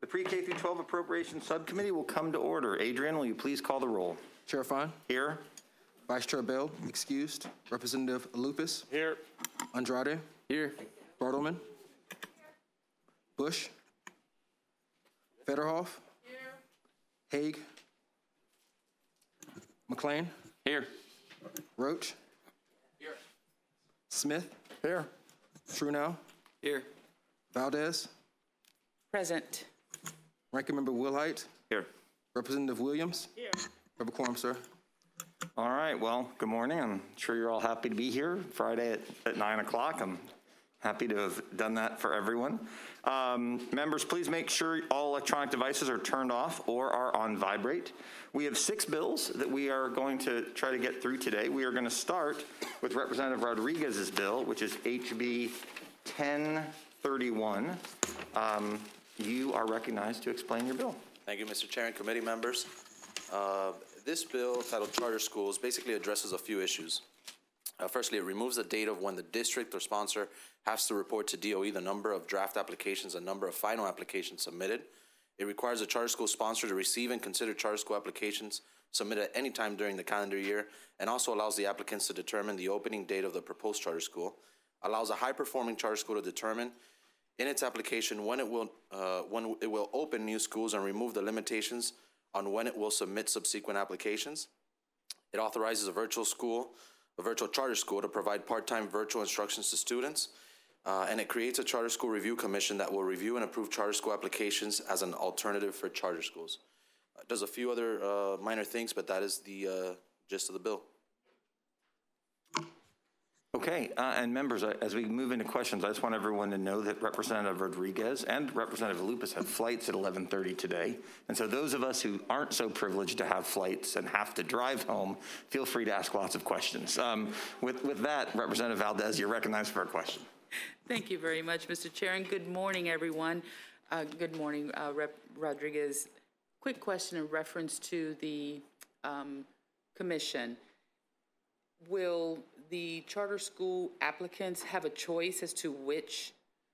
The Pre-K through 12 Appropriations Subcommittee will come to order. Adrian, will you please call the roll? Chair Fine. Here. Vice Chair Bell, excused. Representative Lupus. Here. Andrade. Here. Bartleman. Bush. Federhoff. Here. Haig. McLean. Here. Roach. Here. Smith. Here. Trunow. Here. Valdez. Present. Ranking Member Wilhite. Here. Representative Williams. Here. We have a quorum, sir. All right, well, good morning. I'm sure you're all happy to be here Friday at 9 o'clock. I'm happy to have done that for everyone. Members, please make sure all electronic devices are turned off or are on vibrate. We have 6 bills that we are going to try to get through today. We are going to start with Representative Rodriguez's bill, which is HB 1031. You are recognized to explain your bill. Thank you, Mr. Chair and committee members. This bill, titled Charter Schools, basically addresses a few issues. Firstly, it removes the date of when the district or sponsor has to report to DOE the number of draft applications and number of final applications submitted. It requires a charter school sponsor to receive and consider charter school applications submitted at any time during the calendar year, and also allows the applicants to determine the opening date of the proposed charter school. Allows a high-performing charter school to determine in its application when it will open new schools and remove the limitations on when it will submit subsequent applications. It authorizes a virtual charter school to provide part-time virtual instructions to students. And it creates a charter school review commission that will review and approve charter school applications as an alternative for charter schools. It does a few other minor things, but that is the gist of the bill. Okay, and members, as we move into questions, I just want everyone to know that Representative Rodriguez and Representative Lupus have flights at 11:30 today. And so those of us who aren't so privileged to have flights and have to drive home, feel free to ask lots of questions. With that, Representative Valdez, you're recognized for a question. Thank you very much, Mr. Chair, and good morning, everyone. Good morning, Rep. Rodriguez. Quick question in reference to the commission. Will the charter school applicants have a choice as to which,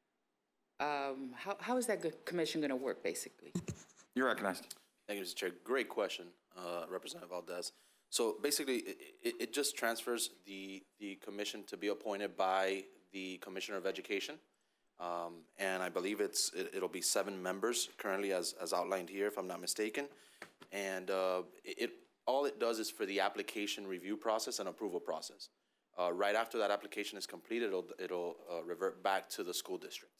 how is that commission going to work, basically? You're recognized. Thank you, Mr. Chair. Great question, Representative Valdez. So basically, it just transfers the commission to be appointed by the Commissioner of Education. And I believe it'll be 7 members currently as outlined here, if I'm not mistaken. And all it does is for the application review process and approval process. Right after that application is completed, it'll revert back to the school district.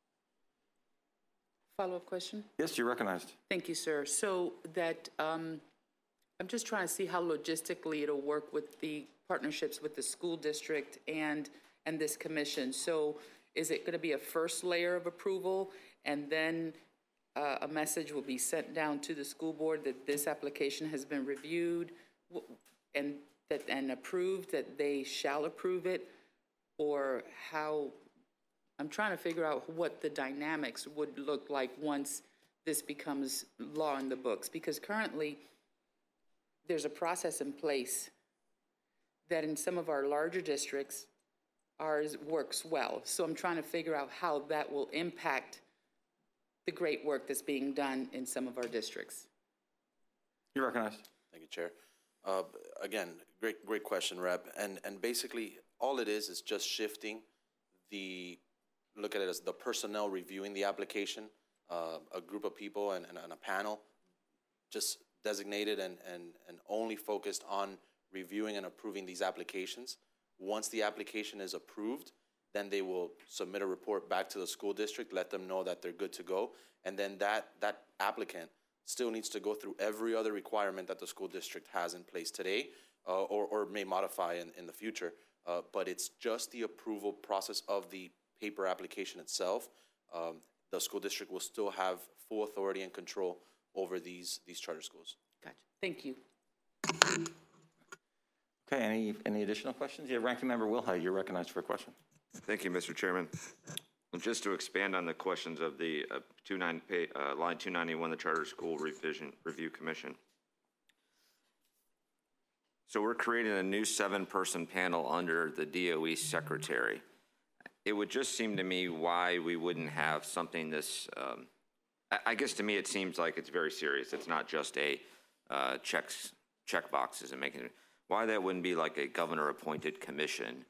Follow-up question? Yes, you're recognized. Thank you, sir. So that, I'm just trying to see how logistically it'll work with the partnerships with the school district and this commission. So is it going to be a first layer of approval, and then a message will be sent down to the school board that this application has been reviewed and approved, that they shall approve it? Or how, I'm trying to figure out what the dynamics would look like once this becomes law in the books, because currently there's a process in place that in some of our larger districts, ours works well. So I'm trying to figure out how that will impact the great work that's being done in some of our districts. You're recognized. Thank you, Chair. Again, great question, Rep. And basically, all it is just shifting look at it as the personnel reviewing the application, a group of people and a panel just designated and only focused on reviewing and approving these applications. Once the application is approved, then they will submit a report back to the school district, let them know that they're good to go, and then that applicant still needs to go through every other requirement that the school district has in place today, or may modify in the future. But it's just the approval process of the paper application itself. The school district will still have full authority and control over these charter schools. Gotcha. Thank you. Okay, any additional questions? Yeah, Ranking Member Wilhite, you're recognized for a question. Thank you, Mr. Chairman. Just to expand on the questions of the line 291, the Charter School Review Commission. So we're creating a new 7-person panel under the DOE secretary. It would just seem to me why we wouldn't have something this I guess to me, it seems like it's very serious. It's not just a check boxes and making it. Why that wouldn't be like a governor-appointed commission,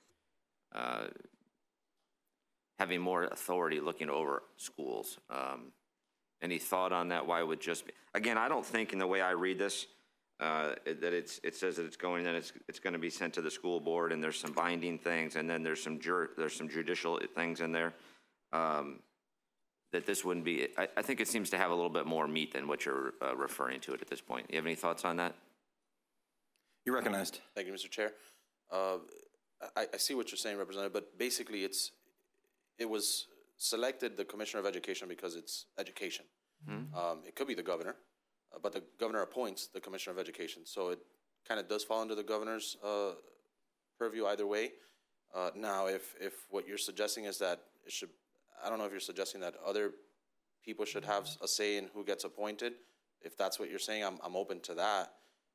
having more authority looking over schools. Any thought on that? Why it would just be, again, I don't think in the way I read this, that it says that it's going, then it's going to be sent to the school board, and there's some binding things, and then there's some judicial things in there. That this wouldn't be, I think it seems to have a little bit more meat than what you're referring to it at this point. You have any thoughts on that? You're recognized. Thank you, Mr. Chair. I see what you're saying, Representative, but basically it was selected the Commissioner of Education because it's education. It could be the governor, but the governor appoints the Commissioner of Education. So it kind of does fall under the governor's purview either way. Now, if what you're suggesting is that it should, I don't know if you're suggesting that other people should have a say in who gets appointed. If that's what you're saying, I'm open to that.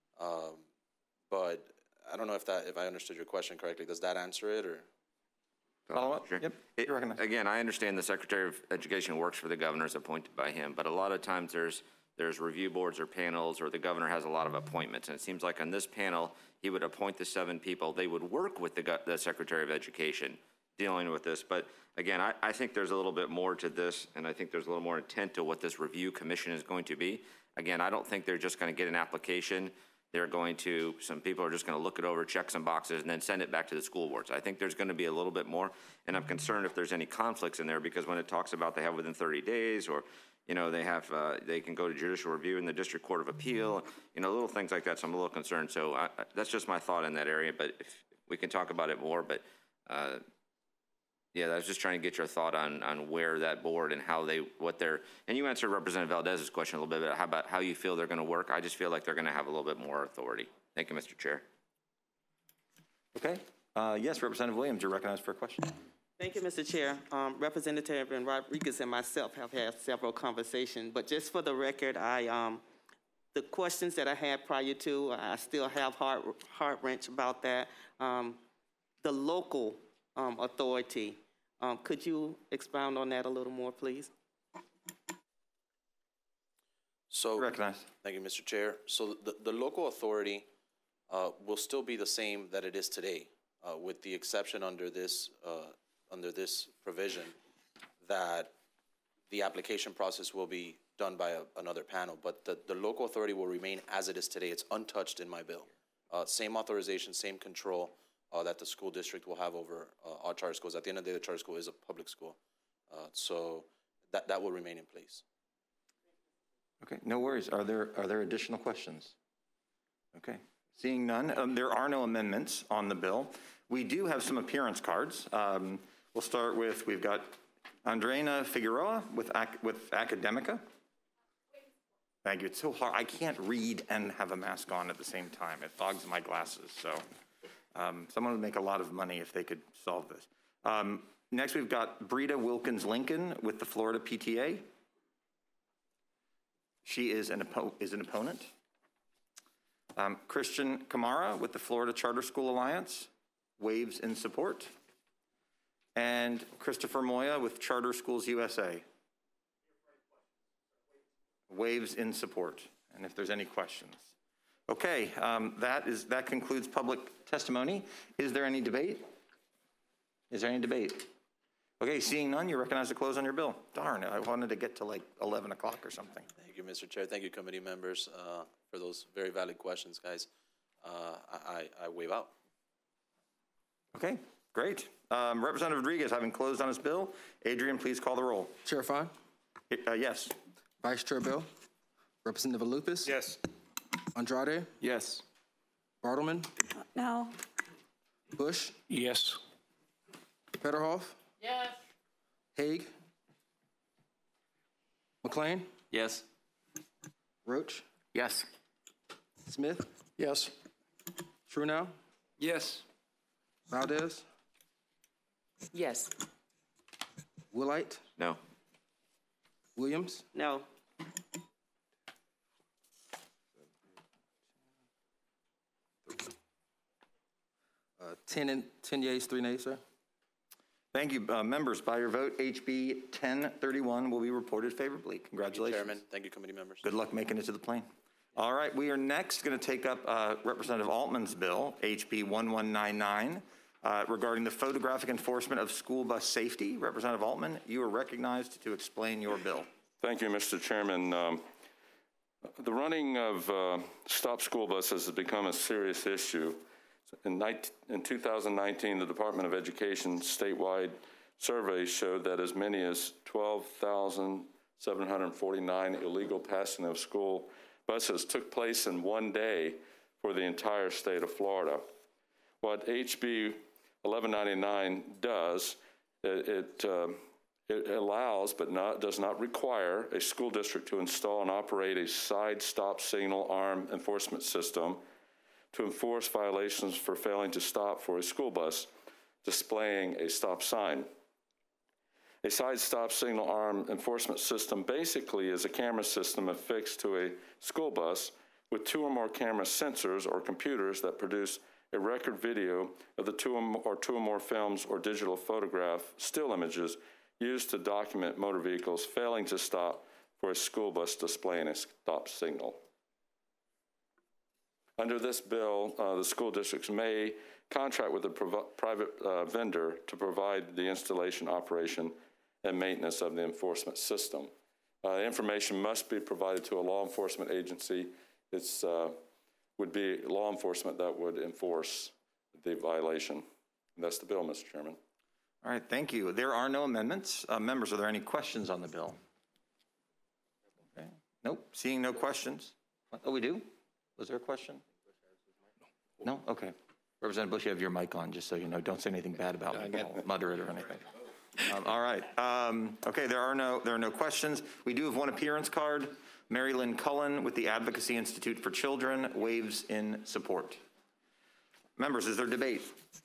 But I don't know if I understood your question correctly. Does that answer it, or? Follow up? Sure. Yep, you're recognized. Again, I understand the Secretary of Education works for the governor, is appointed by him, but a lot of times there's review boards or panels, or the governor has a lot of appointments. And it seems like on this panel, he would appoint the 7 people. They would work with the Secretary of Education dealing with this. But again, I think there's a little bit more to this, and I think there's a little more intent to what this review commission is going to be. Again, I don't think they're just going to get an application. Some people are just going to look it over, check some boxes, and then send it back to the school boards. I think there's going to be a little bit more, and I'm concerned if there's any conflicts in there, because when it talks about they have within 30 days, or, they can go to judicial review in the District Court of Appeal, little things like that, so I'm a little concerned. So that's just my thought in that area, but if we can talk about it more, but yeah, I was just trying to get your thought on where that board and and you answered Representative Valdez's question a little bit about how you feel they're going to work. I just feel like they're going to have a little bit more authority. Thank you, Mr. Chair. Okay. Yes, Representative Williams, you're recognized for a question. Thank you, Mr. Chair. Representative Rodriguez and myself have had several conversations, but just for the record, the questions that I had prior to, I still have heart wrench about that. The local authority, could you expound on that a little more, please? So, Recognized. thank you, Mr. Chair. So the local authority will still be the same that it is today, with the exception under this provision that the application process will be done by another panel. But the local authority will remain as it is today. It's untouched in my bill. Same authorization, same control that the school district will have over our charter schools. At the end of the day, the charter school is a public school. So that will remain in place. Okay, no worries. Are there additional questions? Okay, seeing none, there are no amendments on the bill. We do have some appearance cards. We'll start with, we've got Andreina Figueroa with Academica. Thank you. It's so hard. I can't read and have a mask on at the same time. It fogs my glasses. So someone would make a lot of money if they could solve this. Next, we've got Brita Wilkins Lincoln with the Florida PTA. She is an opponent. Christian Kamara with the Florida Charter School Alliance, waves in support. And Christopher Moya with Charter Schools USA, waves in support. And if there's any questions. Okay, that concludes public testimony. Is there any debate? Is there any debate? Okay, seeing none, you recognize the close on your bill. Darn, I wanted to get to like 11 o'clock or something. Thank you, Mr. Chair. Thank you, committee members, for those very valid questions, guys. I wave out. Okay, great. Representative Rodriguez, having closed on his bill, Adrian, please call the roll. Chair Fine, Yes. Vice Chair Bill, Representative Lupus. Yes. Andrade, Yes. Bartleman, No. Bush, Yes. Federhoff, Yes. Haig, McLean, Yes. Roach, Yes. Smith, Yes. Truenow, Yes. Valdez, Yes. Willite, No. Williams, No. 10 yeas, 3 nays, sir. Thank you. Members, by your vote, HB 1031 will be reported favorably. Congratulations. Chairman, thank you, committee members. Good luck making it to the plane. All right, we are next going to take up Representative Altman's bill, HB 1199, regarding the photographic enforcement of school bus safety. Representative Altman, you are recognized to explain your bill. Thank you, Mr. Chairman. The running of stop school buses has become a serious issue. In 2019, the Department of Education statewide survey showed that as many as 12,749 illegal passing of school buses took place in one day for the entire state of Florida. What HB 1199 does, it allows but does not require a school district to install and operate a side stop signal arm enforcement system to enforce violations for failing to stop for a school bus displaying a stop sign. A side stop signal arm enforcement system basically is a camera system affixed to a school bus with 2 or more camera sensors or computers that produce a record video of the 2 or more films or digital photograph still images used to document motor vehicles failing to stop for a school bus displaying a stop signal. Under this bill, the school districts may contract with a private vendor to provide the installation, operation, and maintenance of the enforcement system. Information must be provided to a law enforcement agency. It would be law enforcement that would enforce the violation. And that's the bill, Mr. Chairman. All right, thank you. There are no amendments. Members, are there any questions on the bill? Okay. Nope, seeing no questions. Oh, we do? Was there a question? No? Okay. Representative Bush, you have your mic on, just so you know. Don't say anything bad about me. Don't mutter it or anything. All right. Okay, there are no questions. We do have one appearance card. Mary Lynn Cullen with the Advocacy Institute for Children waves in support. Members, is there debate?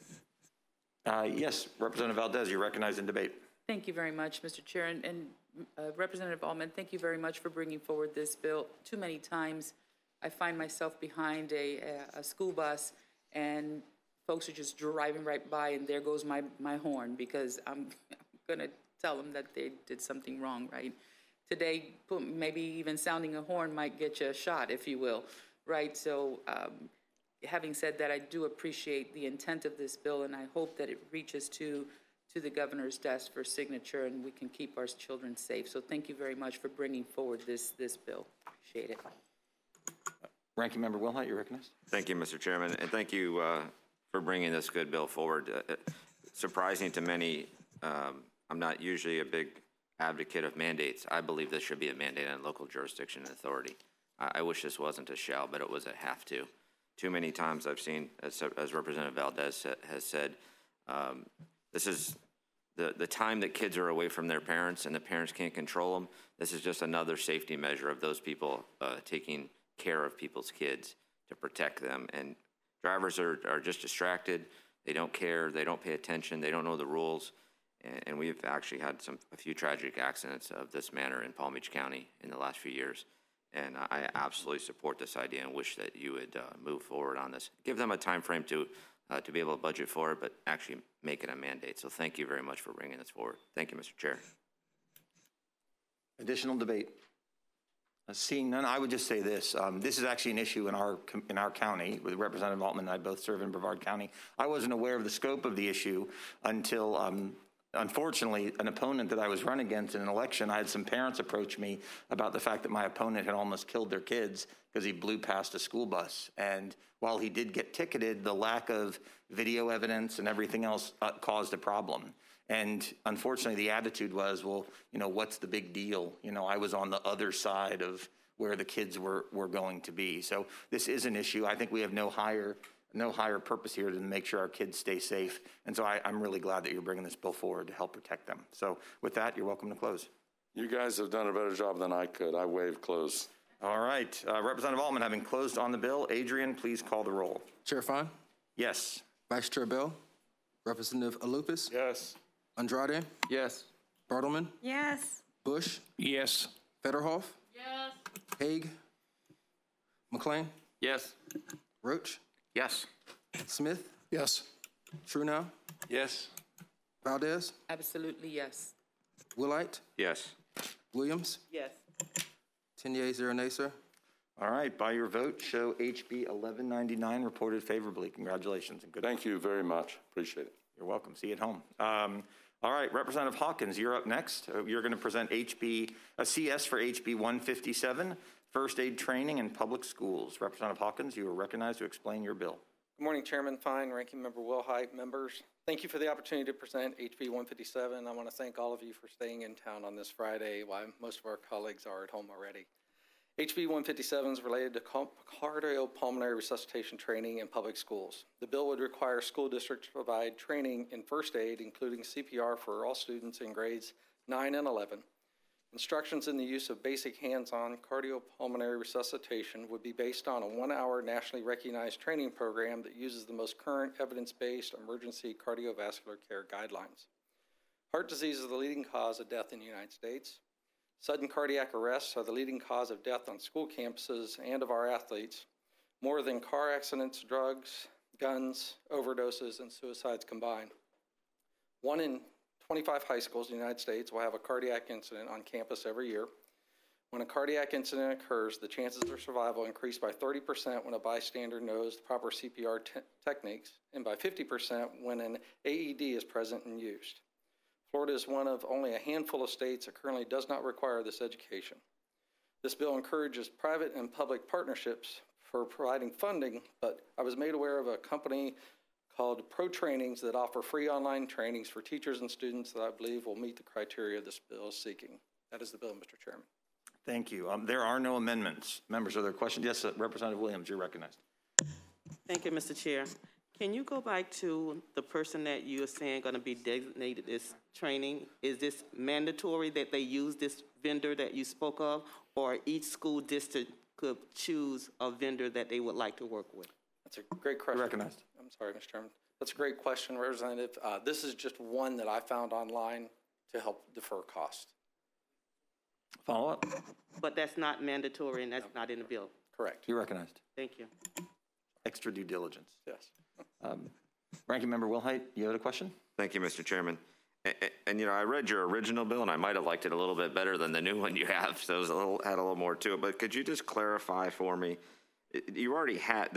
Yes, Representative Valdez, you're recognized in debate. Thank you very much, Mr. Chair. And Representative Altman, thank you very much for bringing forward this bill. Too many times I find myself behind a school bus and folks are just driving right by and there goes my horn because I'm going to tell them that they did something wrong, right? Today, maybe even sounding a horn might get you a shot, if you will, right? So having said that, I do appreciate the intent of this bill and I hope that it reaches to the governor's desk for signature and we can keep our children safe. So thank you very much for bringing forward this bill. Appreciate it. Ranking Member Wilhite, you're recognized. Thank you, Mr. Chairman, and thank you for bringing this good bill forward. Surprising to many, I'm not usually a big advocate of mandates. I believe this should be a mandate on local jurisdiction and authority. I wish this wasn't a shall, but it was a have to. Too many times I've seen, as Representative Valdez has said, this is the time that kids are away from their parents and the parents can't control them. This is just another safety measure of those people taking care of people's kids to protect them. And drivers are just distracted. They don't care. They don't pay attention. They don't know the rules. And we've actually had a few tragic accidents of this manner in Palm Beach County in the last few years. And I absolutely support this idea and wish that you would move forward on this. Give them a time frame to be able to budget for it, but actually make it a mandate. So thank you very much for bringing this forward. Thank you, Mr. Chair. Additional debate? Seeing none, I would just say this. This is actually an issue in our county. With Representative Altman and I both serve in Brevard County. I wasn't aware of the scope of the issue until, unfortunately, an opponent that I was running against in an election, I had some parents approach me about the fact that my opponent had almost killed their kids because he blew past a school bus. And while he did get ticketed, the lack of video evidence and everything else caused a problem. And unfortunately, the attitude was, well, you know, what's the big deal? You know, I was on the other side of where the kids were going to be. So this is an issue. I think we have no higher purpose here than to make sure our kids stay safe. And so I'm really glad that you're bringing this bill forward to help protect them. So with that, you're welcome to close. You guys have done a better job than I could. I waive close. All right. Representative Altman, having closed on the bill, Adrian, please call the roll. Chair Fine, Yes. Vice Chair Bell, Representative Alupis, Yes. Andrade, Yes. Bartleman, Yes. Bush, Yes. Federhoff, Yes. Haig, McLean, Yes. Roach, Yes. Smith, Yes. Truenow, Yes. Valdez, Absolutely, yes. Willite, Yes. Williams. Yes. 10 yeas, 0 nays, sir. All right, by your vote, show HB 1199 reported favorably. Congratulations and good. Thank you very much. Appreciate it. You're welcome. See you at home. All right, Representative Hawkins, you're up next. You're going to present a CS for HB 157, First Aid Training in Public Schools. Representative Hawkins, you are recognized to explain your bill. Good morning, Chairman Fine, Ranking Member Wilhite, members. Thank you for the opportunity to present HB 157. I want to thank all of you for staying in town on this Friday while most of our colleagues are at home already. HB 157 is related to cardiopulmonary resuscitation training in public schools. The bill would require school districts to provide training in first aid, including CPR for all students in grades 9 and 11. Instructions in the use of basic hands-on cardiopulmonary resuscitation would be based on a 1-hour nationally recognized training program that uses the most current evidence-based emergency cardiovascular care guidelines. Heart disease is the leading cause of death in the United States. Sudden cardiac arrests are the leading cause of death on school campuses and of our athletes, more than car accidents, drugs, guns, overdoses, and suicides combined. 1 in 25 high schools in the United States will have a cardiac incident on campus every year. When a cardiac incident occurs, the chances of survival increase by 30% when a bystander knows the proper CPR techniques, and by 50% when an AED is present and used. Florida is one of only a handful of states that currently does not require this education. This bill encourages private and public partnerships for providing funding, but I was made aware of a company called Pro Trainings that offer free online trainings for teachers and students that I believe will meet the criteria this bill is seeking. That is the bill, Mr. Chairman. Thank you. There are no amendments. Members, are there questions? Yes, Representative Williams, you're recognized. Thank you, Mr. Chair. Can you go back to the person that you are saying going to be designated this training? Is this mandatory that they use this vendor that you spoke of, or each school district could choose a vendor that they would like to work with? That's a great question. You're recognized. I'm sorry, Mr. Chairman. That's a great question, Representative. This is just one that I found online to help defer cost. Follow up? But that's not mandatory and that's not in the bill. Correct. You're recognized. Thank you. Extra due diligence. Yes. Ranking Member Wilhite, you had a question? Thank you, Mr. Chairman. And, you know, I read your original bill, and I might have liked it a little bit better than the new one you have, so it was had a little more to it. But could you just clarify for me? They already had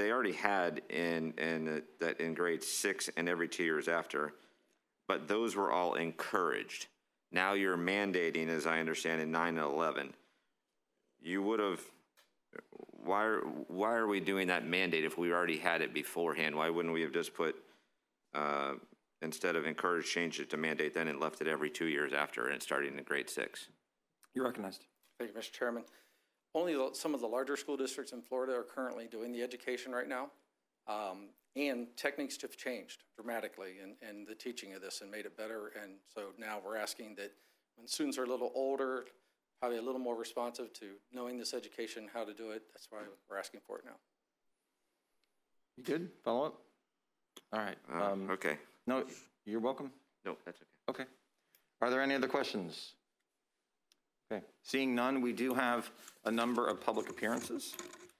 in grade 6 and every 2 years after, but those were all encouraged. Now you're mandating, as I understand, in 9 and 11. You would have. Why are we doing that mandate if we already had it beforehand? Why wouldn't we have just put, instead of encourage, changed it to mandate then and left it every 2 years after and starting in grade 6? You're recognized. Thank you, Mr. Chairman. Only some of the larger school districts in Florida are currently doing the education right now. And techniques have changed dramatically in the teaching of this and made it better. And so now we're asking that when students are a little older, probably a little more responsive to knowing this education, how to do it. That's why we're asking for it now. You good? Follow up? All right. Okay. No, you're welcome. No, that's okay. Okay. Are there any other questions? Okay. Seeing none, we do have a number of public appearances.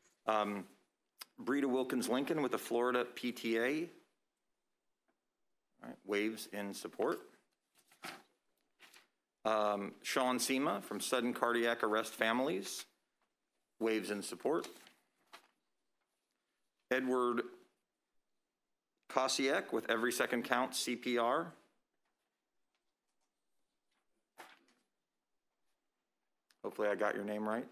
Breda Wilkins Lincoln with the Florida PTA. All right, waves in support. Sean Sema from Sudden Cardiac Arrest Families, waves in support. Edward Kosiak with Every Second Counts CPR. Hopefully I got your name right.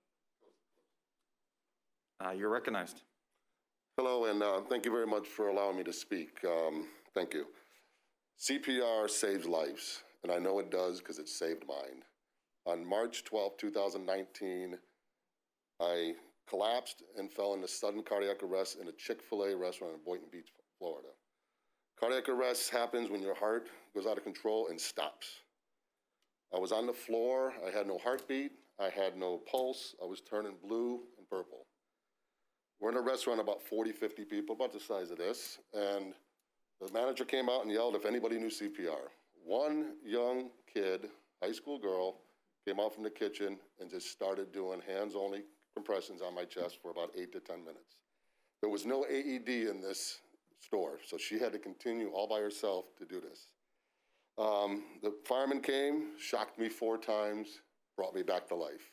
You're recognized. Hello, and thank you very much for allowing me to speak. Thank you. CPR saves lives, and I know it does because it saved mine. On March 12, 2019, I collapsed and fell into sudden cardiac arrest in a Chick-fil-A restaurant in Boynton Beach, Florida. Cardiac arrest happens when your heart goes out of control and stops. I was on the floor. I had no heartbeat. I had no pulse. I was turning blue and purple. We're in a restaurant, about 40, 50 people, about the size of this, and the manager came out and yelled if anybody knew CPR. One young kid, high school girl, came out from the kitchen and just started doing hands-only compressions on my chest for about 8 to 10 minutes. There was no AED in this store, so she had to continue all by herself to do this. The fireman came, shocked me 4 times, brought me back to life.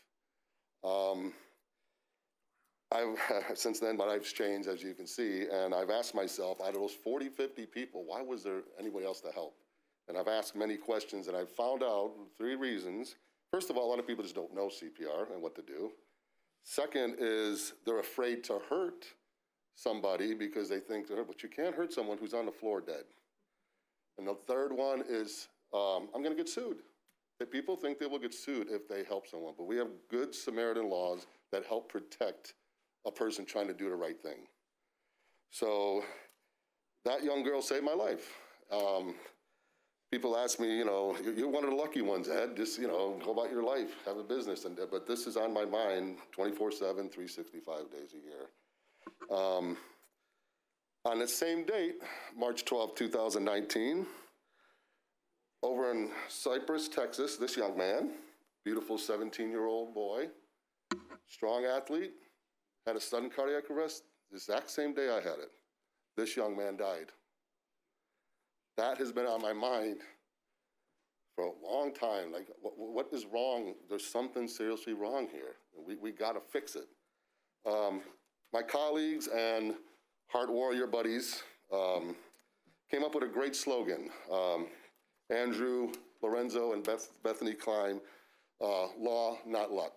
Since then, my life's changed, as you can see, and I've asked myself, out of those 40, 50 people, why was there anybody else to help? And I've asked many questions, and I've found out 3 reasons. First of all, a lot of people just don't know CPR and what to do. Second is they're afraid to hurt somebody because they think, but you can't hurt someone who's on the floor dead. And the third one is, I'm going to get sued. That people think they will get sued if they help someone, but we have good Samaritan laws that help protect a person trying to do the right thing. So that young girl saved my life. People ask me, you're one of the lucky ones, Ed. Just, go about your life, have a business. But this is on my mind 24/7, 365 days a year. On the same date, March 12, 2019, over in Cypress, Texas, this young man, beautiful 17-year-old boy, strong athlete, had a sudden cardiac arrest the exact same day I had it. This young man died. That has been on my mind for a long time. Like, what is wrong? There's something seriously wrong here. We got to fix it. My colleagues and Heart Warrior buddies came up with a great slogan. Andrew Lorenzo and Bethany Klein, law, not luck.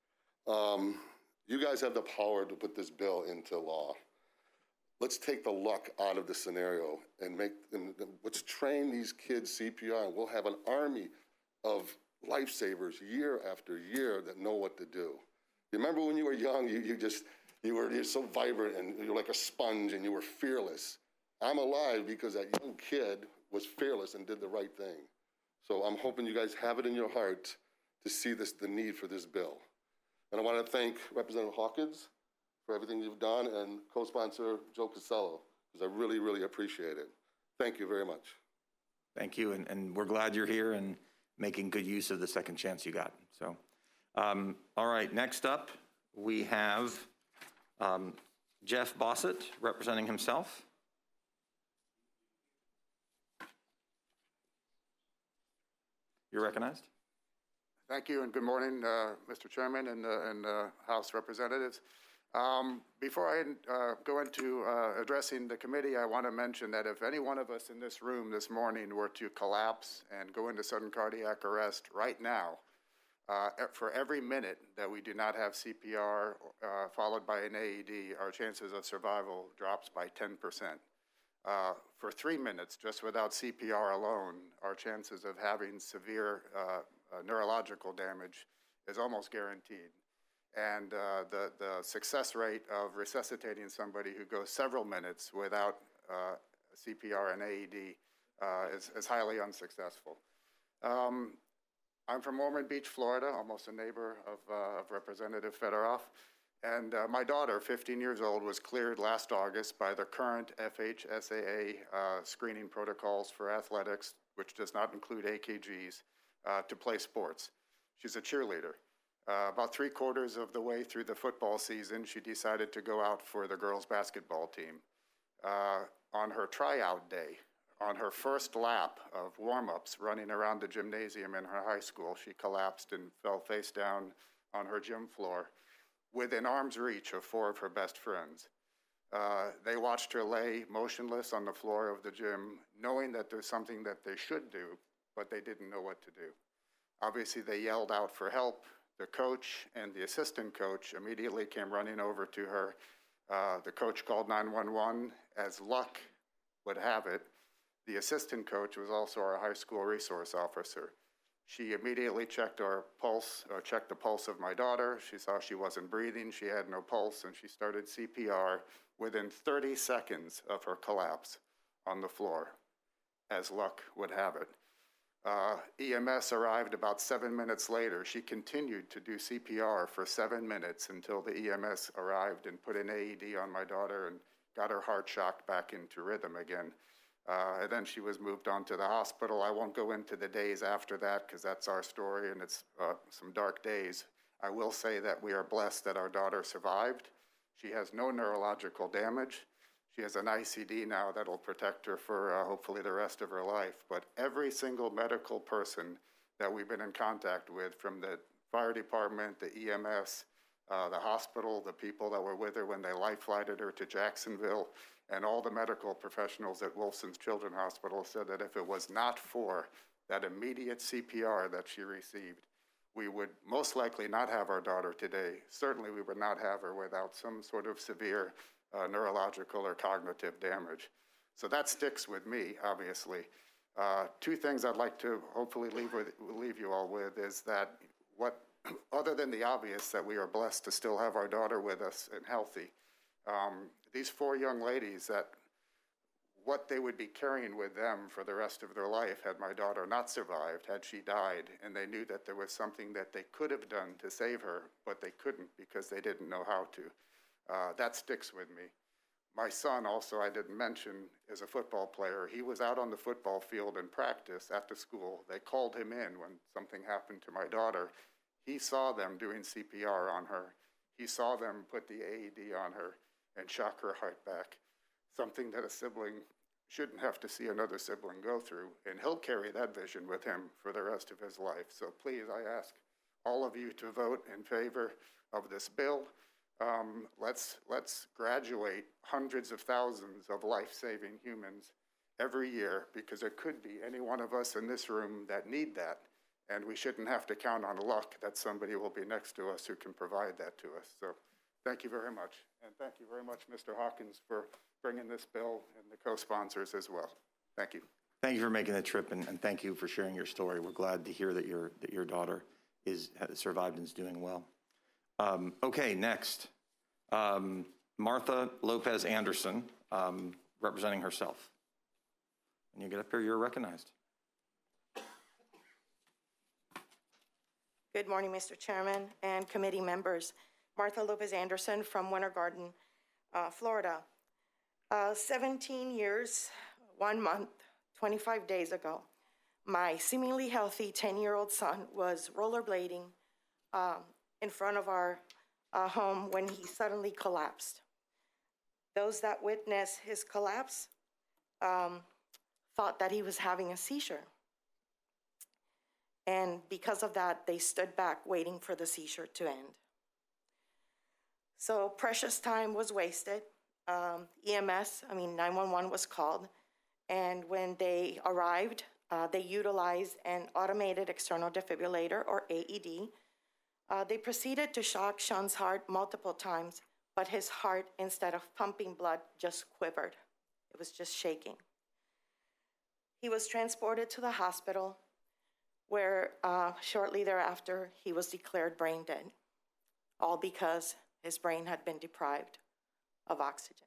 You guys have the power to put this bill into law. Let's take the luck out of the scenario and let's train these kids CPR, and we'll have an army of lifesavers year after year that know what to do. You remember when you were young, you're so vibrant and you're like a sponge and you were fearless. I'm alive because that young kid was fearless and did the right thing. So I'm hoping you guys have it in your heart to see the need for this bill. And I want to thank Representative Hawkins for everything you've done, and co-sponsor Joe Casello, because I really, really appreciate it. Thank you very much. Thank you, and we're glad you're here and making good use of the second chance you got. So, all right, next up, we have Jeff Bossett representing himself. You're recognized. Thank you, and good morning, Mr. Chairman and House Representatives. Before I go into addressing the committee, I want to mention that if any one of us in this room this morning were to collapse and go into sudden cardiac arrest right now, for every minute that we do not have CPR followed by an AED, our chances of survival drops by 10%. For 3 minutes, just without CPR alone, our chances of having severe neurological damage is almost guaranteed. And the success rate of resuscitating somebody who goes several minutes without CPR and AED is highly unsuccessful. I'm from Ormond Beach, Florida, almost a neighbor of Representative Fedorov. And my daughter, 15 years old, was cleared last August by the current FHSAA screening protocols for athletics, which does not include AKGs, to play sports. She's a cheerleader. About 3/4 of the way through the football season, she decided to go out for the girls' basketball team. On her tryout day, on her first lap of warm-ups running around the gymnasium in her high school, she collapsed and fell face down on her gym floor within arm's reach of 4 of her best friends. They watched her lay motionless on the floor of the gym, knowing that there's something that they should do, but they didn't know what to do. Obviously, they yelled out for help. The coach and the assistant coach immediately came running over to her. The coach called 911. As luck would have it, the assistant coach was also our high school resource officer. She immediately checked our pulse, checked the pulse of my daughter. She saw she wasn't breathing, she had no pulse, and she started CPR within 30 seconds of her collapse on the floor, as luck would have it. EMS arrived about 7 minutes later. She continued to do CPR for 7 minutes until the EMS arrived and put an AED on my daughter and got her heart shocked back into rhythm again. And then she was moved on to the hospital. I won't go into the days after that because that's our story and it's some dark days. I will say that we are blessed that our daughter survived. She has no neurological damage. She has an ICD now that'll protect her for hopefully the rest of her life. But every single medical person that we've been in contact with, from the fire department, the EMS, the hospital, the people that were with her when they life flighted her to Jacksonville, and all the medical professionals at Wilson's Children's Hospital said that if it was not for that immediate CPR that she received, we would most likely not have our daughter today. Certainly we would not have her without some sort of severe neurological or cognitive damage. So that sticks with me, obviously. Two things I'd like to hopefully leave you all with is that other than the obvious that we are blessed to still have our daughter with us and healthy, these four young ladies, that what they would be carrying with them for the rest of their life had my daughter not survived, had she died, and they knew that there was something that they could have done to save her, but they couldn't because they didn't know how to. That sticks with me. My son also, I didn't mention, is a football player. He was out on the football field in practice at the school. They called him in when something happened to my daughter. He saw them doing CPR on her. He saw them put the AED on her and shock her heart back, something that a sibling shouldn't have to see another sibling go through, and he'll carry that vision with him for the rest of his life. So please, I ask all of you to vote in favor of this bill. Let's graduate hundreds of thousands of life-saving humans every year, because there could be any one of us in this room that need that, and we shouldn't have to count on luck that somebody will be next to us who can provide that to us. So thank you very much, and thank you very much, Mr. Hawkins, for bringing this bill and the co-sponsors as well. Thank you. Thank you for making the trip, and thank you for sharing your story. We're glad to hear that your daughter has survived and is doing well. Okay, next, Martha Lopez Anderson, representing herself. When you get up here, you're recognized. Good morning, Mr. Chairman and committee members. Martha Lopez Anderson from Winter Garden, Florida. 17 years, 1 month, 25 days ago, my seemingly healthy 10-year-old son was rollerblading in front of our home when he suddenly collapsed. Those that witnessed his collapse thought that he was having a seizure. And because of that, they stood back waiting for the seizure to end. So precious time was wasted. 911 was called. And when they arrived, they utilized an automated external defibrillator, or AED. They proceeded to shock Sean's heart multiple times, but his heart, instead of pumping blood, just quivered. It was just shaking. He was transported to the hospital, where shortly thereafter, he was declared brain dead, all because his brain had been deprived of oxygen.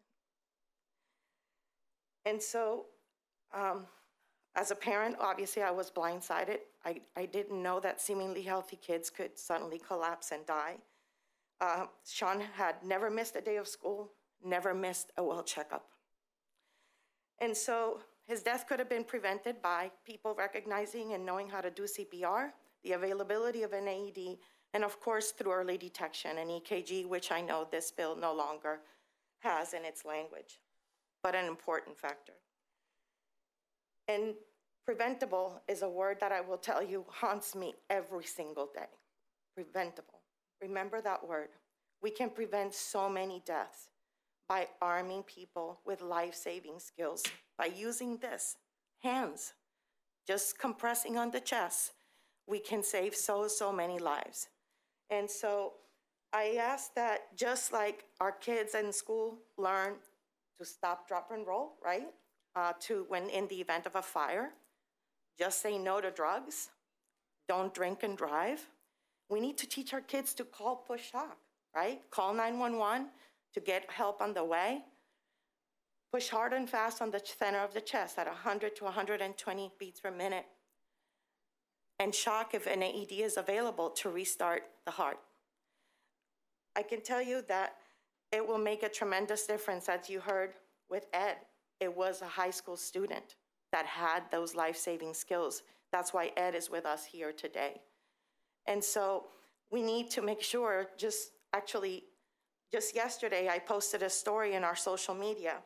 And so, as a parent, obviously I was blindsided. I didn't know that seemingly healthy kids could suddenly collapse and die. Sean had never missed a day of school, never missed a well checkup. And so his death could have been prevented by people recognizing and knowing how to do CPR, the availability of an AED, and of course through early detection and EKG, which I know this bill no longer has in its language, but an important factor. And preventable is a word that I will tell you haunts me every single day. Preventable. Remember that word. We can prevent so many deaths by arming people with life-saving skills, by using this, hands, just compressing on the chest. We can save so many lives. And so I ask that just like our kids in school learn to stop, drop, and roll, right? To when in the event of a fire, just say no to drugs, don't drink and drive. We need to teach our kids to call push talk, right? Call 911 to get help on the way. Push hard and fast on the center of the chest at 100 to 120 beats per minute. And shock if an AED is available to restart the heart. I can tell you that it will make a tremendous difference. As you heard with Ed, it was a high school student that had those life-saving skills. That's why Ed is with us here today. And so we need to make sure, just yesterday, I posted a story in our social media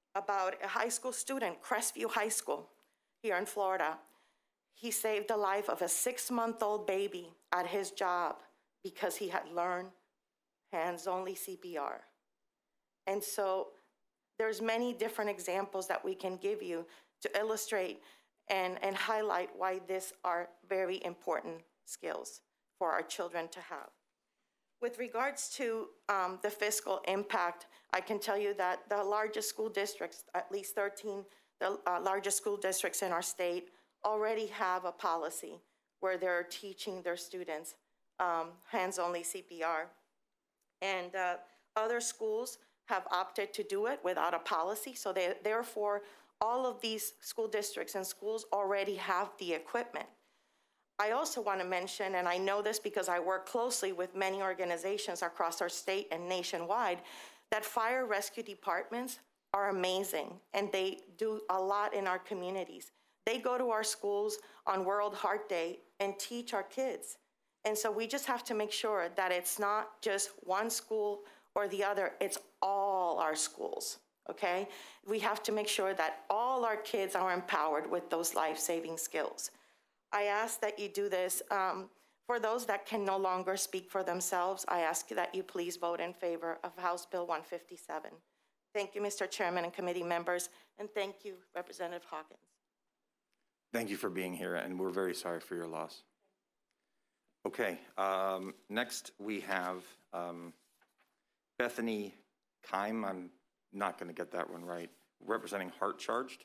about a high school student, Crestview High School here in Florida. He saved the life of a 6-month-old baby at his job because he had learned hands-only CPR. And so there's many different examples that we can give you to illustrate and highlight why these are very important skills for our children to have. With regards to the fiscal impact, I can tell you that the largest school districts, at least 13, the largest school districts in our state already have a policy where they're teaching their students hands-only CPR. And other schools have opted to do it without a policy, so therefore, all of these school districts and schools already have the equipment. I also want to mention, and I know this because I work closely with many organizations across our state and nationwide, that fire rescue departments are amazing, and they do a lot in our communities. They go to our schools on World Heart Day and teach our kids. And so we just have to make sure that it's not just one school or the other, it's all our schools, okay? We have to make sure that all our kids are empowered with those life-saving skills. I ask that you do this. For those that can no longer speak for themselves, I ask that you please vote in favor of House Bill 157. Thank you, Mr. Chairman and committee members, and thank you, Representative Hawkins. Thank you for being here, and we're very sorry for your loss. Okay, next we have Bethany Keim. I'm not going to get that one right. Representing Heart Charged.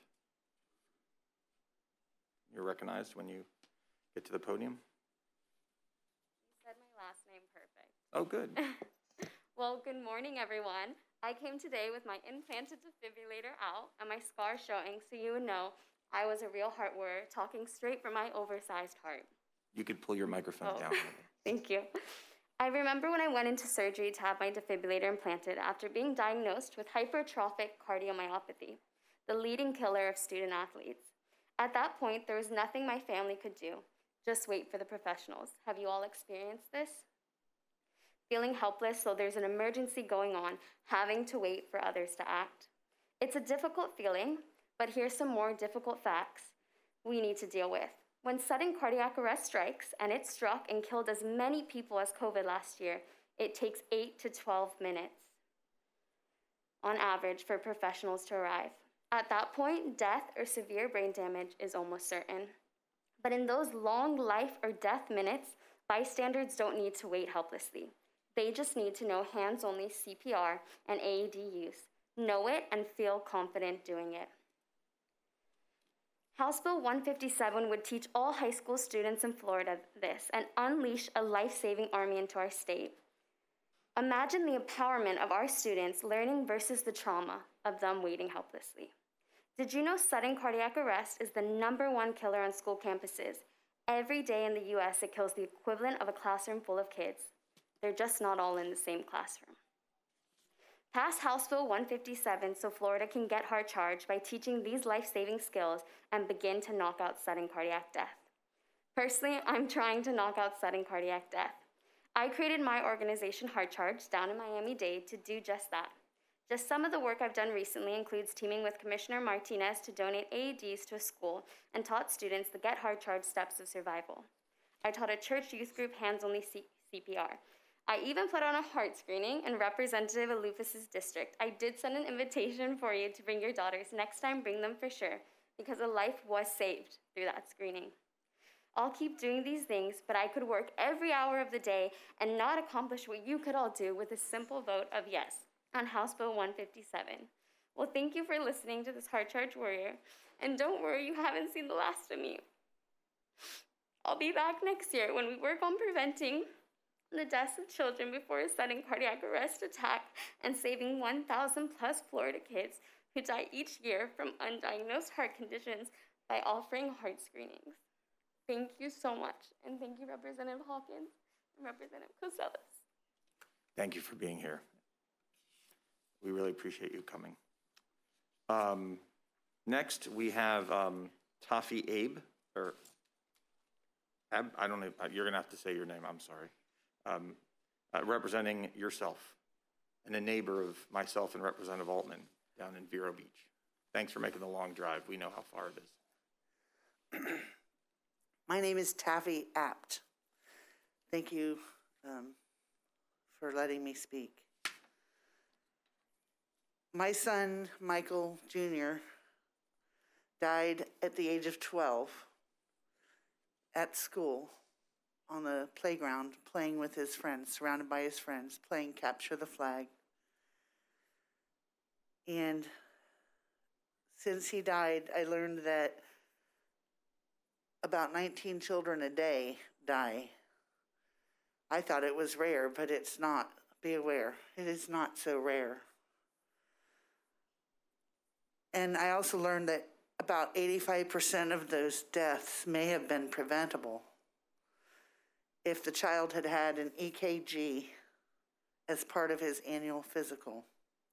You're recognized when you get to the podium. You said my last name perfect. Oh, good. Well, good morning, everyone. I came today with my implanted defibrillator out and my scar showing so you would know I was a real heart warrior talking straight from my oversized heart. You could pull your microphone down. Thank you. I remember when I went into surgery to have my defibrillator implanted after being diagnosed with hypertrophic cardiomyopathy, the leading killer of student athletes. At that point, there was nothing my family could do. Just wait for the professionals. Have you all experienced this? Feeling helpless so there's an emergency going on, having to wait for others to act. It's a difficult feeling, but here's some more difficult facts we need to deal with. When sudden cardiac arrest strikes, and it struck and killed as many people as COVID last year, it takes 8 to 12 minutes on average for professionals to arrive. At that point, death or severe brain damage is almost certain. But in those long life or death minutes, bystanders don't need to wait helplessly. They just need to know hands-only CPR and AED use, know it and feel confident doing it. House Bill 157 would teach all high school students in Florida this and unleash a life-saving army into our state. Imagine the empowerment of our students learning versus the trauma of them waiting helplessly. Did you know sudden cardiac arrest is the #1 killer on school campuses? Every day in the US, it kills the equivalent of a classroom full of kids. They're just not all in the same classroom. Pass House Bill 157 so Florida can get Heart Charged by teaching these life-saving skills and begin to knock out sudden cardiac death. Personally, I'm trying to knock out sudden cardiac death. I created my organization Heart Charged down in Miami-Dade to do just that. Just some of the work I've done recently includes teaming with Commissioner Martinez to donate AEDs to a school and taught students the Get Heart Charged steps of survival. I taught a church youth group hands-only CPR. I even put on a heart screening in Representative Aloufis' district. I did send an invitation for you to bring your daughters. Next time, bring them for sure, because a life was saved through that screening. I'll keep doing these things, but I could work every hour of the day and not accomplish what you could all do with a simple vote of yes on House Bill 157. Well, thank you for listening to this Heart Charged warrior, and don't worry, you haven't seen the last of me. I'll be back next year when we work on preventing the deaths of children before a sudden cardiac arrest attack and saving 1,000 plus Florida kids who die each year from undiagnosed heart conditions by offering heart screenings. Thank you so much, and thank you, Representative Hawkins and Representative Koselis. Thank you for being here. We really appreciate you coming. Next, we have Tafi Abe, or Ab, I don't know, you're gonna have to say your name, I'm sorry. Representing yourself and a neighbor of myself and Representative Altman down in Vero Beach. thanks for making the long drive. We know how far it is. My name is Taffy Apt. Thank you for letting me speak. My son, Michael Jr., died at the age of 12 at school on the playground, playing with his friends, surrounded by his friends, playing capture the flag. And since he died, I learned that about 19 children a day die. I thought it was rare, but it's not. Be aware, it is not so rare. And I also learned that about 85% of those deaths may have been preventable if the child had had an EKG as part of his annual physical.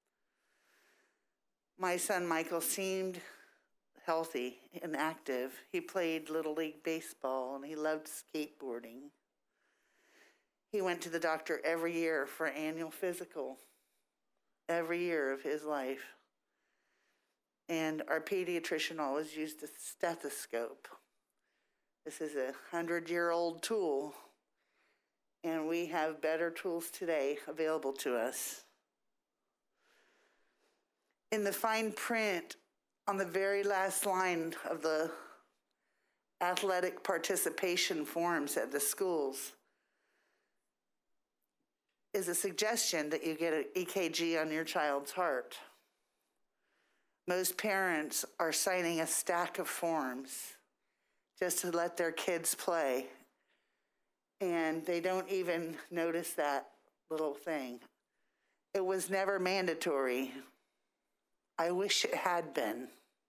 My son Michael seemed healthy and active. He played Little League baseball and he loved skateboarding. He went to the doctor every year for annual physical, every year of his life. And our pediatrician always used a stethoscope. This is a 100-year-old tool, and we have better tools today available to us. In the fine print on the very last line of the athletic participation forms at the schools is a suggestion that you get an EKG on your child's heart. Most parents are signing a stack of forms just to let their kids play, and they don't even notice that little thing. It was never mandatory. I wish it had been.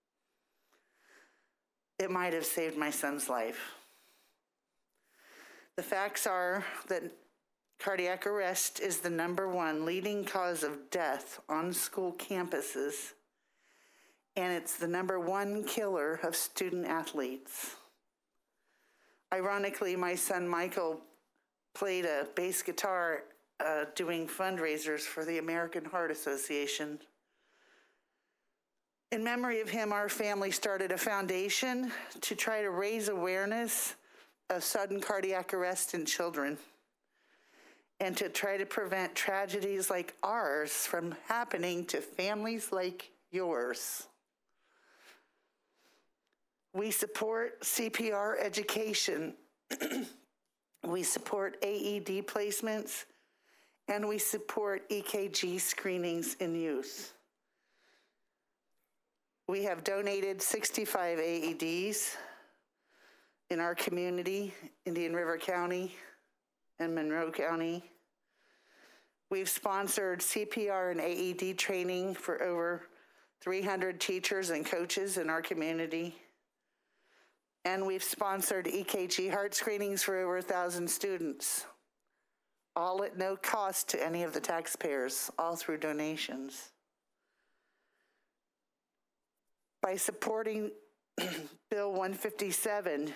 It might have saved my son's life. The facts are that cardiac arrest is the #1 leading cause of death on school campuses, and it's the #1 killer of student athletes. Ironically, my son Michael played a bass guitar doing fundraisers for the American Heart Association. In memory of him, our family started a foundation to try to raise awareness of sudden cardiac arrest in children and to try to prevent tragedies like ours from happening to families like yours. We support CPR education. We support AED placements, and we support EKG screenings in use. We have donated 65 AEDs in our community, Indian River County and Monroe County. We've sponsored CPR and AED training for over 300 teachers and coaches in our community. And we've sponsored EKG heart screenings for over 1,000 students, all at no cost to any of the taxpayers, all through donations. By supporting Bill 157,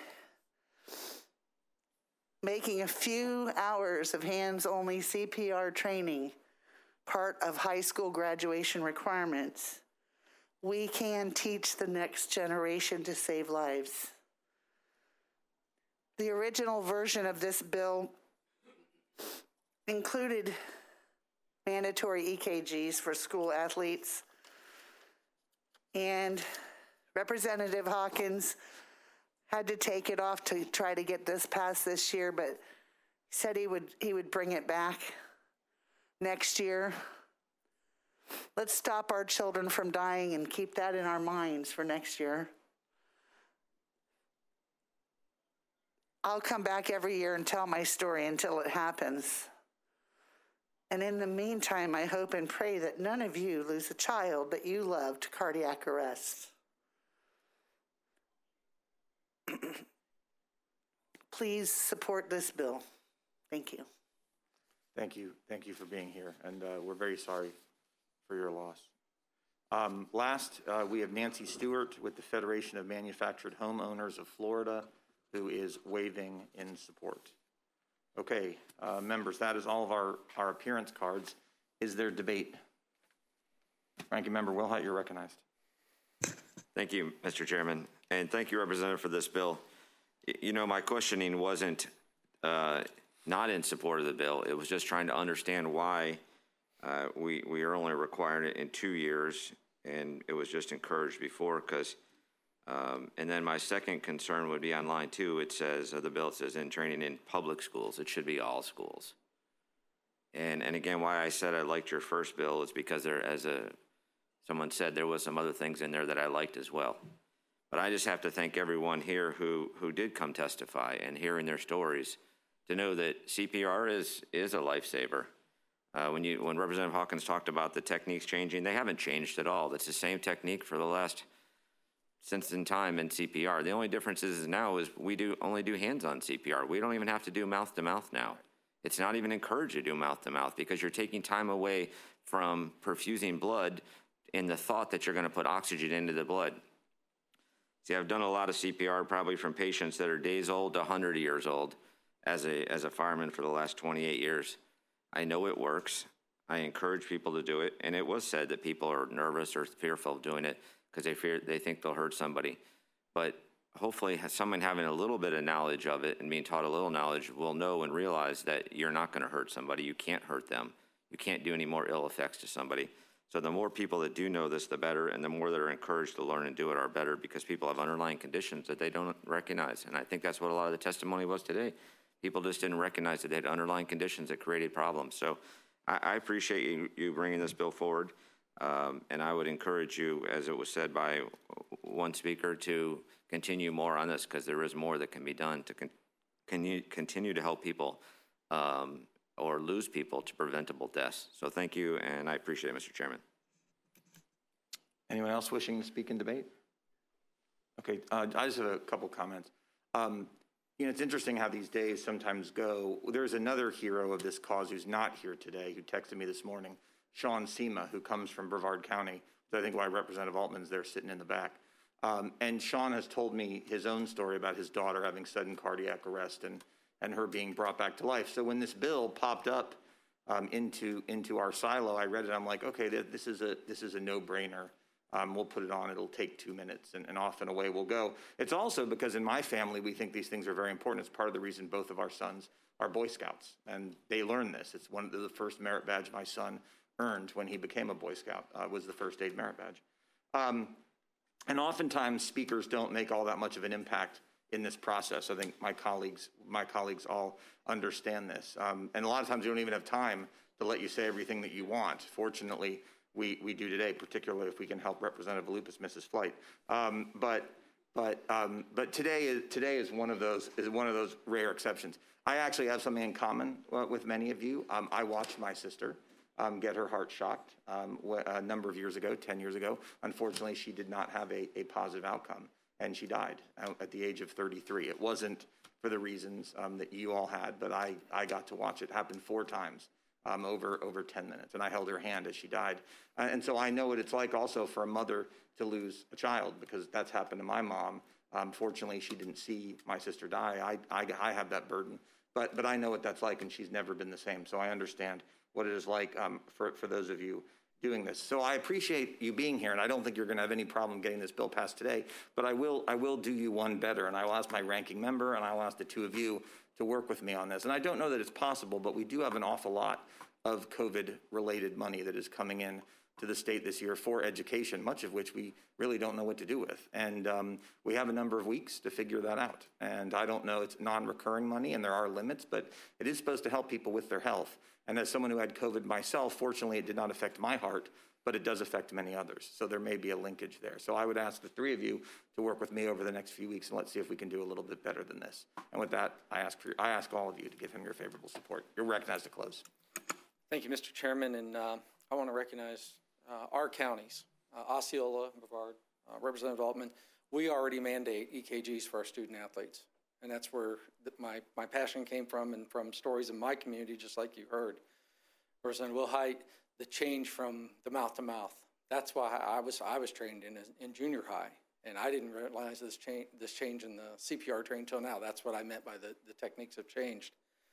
making a few hours of hands-only CPR training part of high school graduation requirements, we can teach the next generation to save lives. The original version of this bill included mandatory EKGs for school athletes, and Representative Hawkins had to take it off to try to get this passed this year, but he said he would bring it back next year. Let's stop our children from dying and keep that in our minds for next year. I'll come back every year and tell my story until it happens. And in the meantime, I hope and pray that none of you lose a child that you love to cardiac arrest. Please support this bill. Thank you. Thank you. Thank you for being here, and we're very sorry for your loss. Last, we have Nancy Stewart with the Federation of Manufactured Homeowners of Florida, who is waving in support. Okay, members, that is all of our appearance cards. Is there debate? Ranking Member Wilhite, you're recognized. Thank you, Mr. Chairman, and thank you, Representative, for this bill. You know, my questioning wasn't not in support of the bill. It was just trying to understand why we are only requiring it in 2 years, and it was just encouraged before, because, and then my second concern would be on line 2. It says, the bill says in training in public schools. It should be all schools. And again, why I said I liked your first bill is because there, someone said, there was some other things in there that I liked as well. But I just have to thank everyone here who did come testify and hearing their stories to know that CPR is a lifesaver. When Representative Hawkins talked about the techniques changing, they haven't changed at all. That's the same technique for the last, since in time in CPR. The only difference is now is we only do hands-on CPR. We don't even have to do mouth-to-mouth now. It's not even encouraged to do mouth-to-mouth because you're taking time away from perfusing blood in the thought that you're going to put oxygen into the blood. See, I've done a lot of CPR probably from patients that are days old to 100 years old as a fireman for the last 28 years. I know it works. I encourage people to do it. And it was said that people are nervous or fearful of doing it because they think they'll hurt somebody. But hopefully someone having a little bit of knowledge of it and being taught a little knowledge will know and realize that you're not going to hurt somebody. You can't hurt them. You can't do any more ill effects to somebody. So the more people that do know this, the better, and the more that are encouraged to learn and do it are better, because people have underlying conditions that they don't recognize. And I think that's what a lot of the testimony was today. People just didn't recognize that they had underlying conditions that created problems. So I appreciate you bringing this bill forward, and I would encourage you, as it was said by one speaker, to continue more on this, because there is more that can be done to continue to help people or lose people to preventable deaths. So thank you, and I appreciate it, Mr. Chairman. Anyone else wishing to speak in debate? Okay, I just have a couple comments. You know, it's interesting how these days sometimes go. There's another hero of this cause who's not here today, who texted me this morning, Sean Sema, who comes from Brevard County. So I think why Representative Altman's there sitting in the back. And Sean has told me his own story about his daughter having sudden cardiac arrest and her being brought back to life. So when this bill popped up into our silo, I read it. I'm like, okay, this is a no-brainer. We'll put it on. It'll take 2 minutes, and off and away we'll go. It's also because in my family we think these things are very important. It's part of the reason both of our sons are Boy Scouts, and they learn this. It's one of the first merit badge my son earned when he became a Boy Scout was the first aid merit badge. And oftentimes speakers don't make all that much of an impact in this process. I think my colleagues all understand this. And a lot of times you don't even have time to let you say everything that you want. Fortunately, we do today, particularly if we can help Representative Lupus miss his flight. But today is one of those rare exceptions. I actually have something in common with many of you. I watched my sister get her heart shocked a number of years ago, 10 years ago. Unfortunately, she did not have a positive outcome, and she died at the age of 33. It wasn't for the reasons that you all had, but I got to watch it happen 4 times over 10 minutes, and I held her hand as she died. And so I know what it's like also for a mother to lose a child, because that's happened to my mom. Fortunately, she didn't see my sister die. I have that burden, but I know what that's like, and she's never been the same. So I understand what it is like for those of you doing this. So I appreciate you being here, and I don't think you're going to have any problem getting this bill passed today, but I will do you one better, and I will ask my ranking member, and I will ask the 2 of you to work with me on this. And I don't know that it's possible, but we do have an awful lot of COVID-related money that is coming in to the state this year for education, much of which we really don't know what to do with. And we have a number of weeks to figure that out. And I don't know, it's non-recurring money, and there are limits, but it is supposed to help people with their health. And as someone who had COVID myself, fortunately, it did not affect my heart, but it does affect many others. So there may be a linkage there. So I would ask the 3 of you to work with me over the next few weeks, and let's see if we can do a little bit better than this. And with that, I ask all of you to give him your favorable support. You're recognized to close. Thank you, Mr. Chairman, and I want to recognize our counties, Osceola, Brevard, Representative Altman. We already mandate EKGs for our student athletes, and that's where my passion came from, and from stories in my community, just like you heard. Representative Wilhite, the change from the mouth to mouth. That's why I was trained in junior high, and I didn't realize this change in the CPR training until now. That's what I meant by the techniques have changed.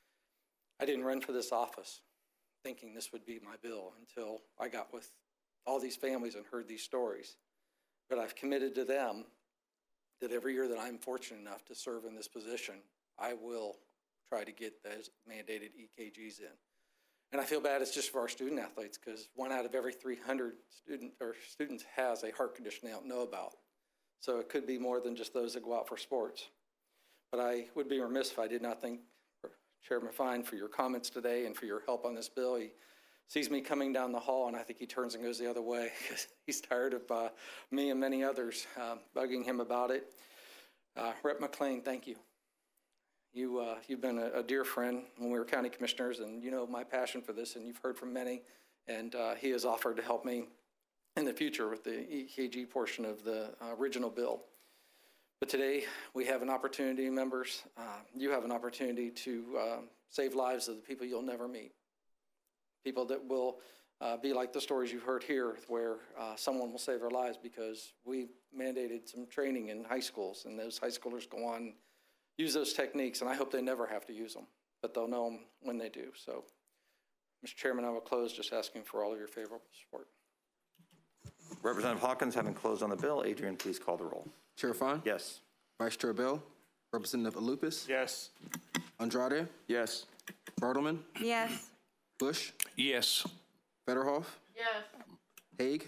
I didn't run for this office thinking this would be my bill until I got with all these families and heard these stories. But I've committed to them that every year that I'm fortunate enough to serve in this position, I will try to get those mandated EKGs in. And I feel bad it's just for our student athletes, because 1 out of every 300 students has a heart condition they don't know about. So it could be more than just those that go out for sports. But I would be remiss if I did not thank Chairman Fine for your comments today and for your help on this bill. He sees me coming down the hall, and I think he turns and goes the other way because he's tired of me and many others bugging him about it. Rep. McLean, thank you. You've been a dear friend when we were county commissioners, and you know my passion for this, and you've heard from many, and he has offered to help me in the future with the EKG portion of the original bill. But today we have an opportunity, members, you have an opportunity to save lives of the people you'll never meet. People that will be like the stories you've heard here, where someone will save their lives because we mandated some training in high schools, and those high schoolers go on and use those techniques, and I hope they never have to use them, but they'll know them when they do. So, Mr. Chairman, I will close just asking for all of your favorable support. Representative Hawkins, having closed on the bill, Adrian, please call the roll. Chair Fine? Yes. Vice Chair Bell? Representative Alupis? Yes. Andrade? Yes. Bartleman? Yes. Bush? Yes. Federhoff? Yes. Haig?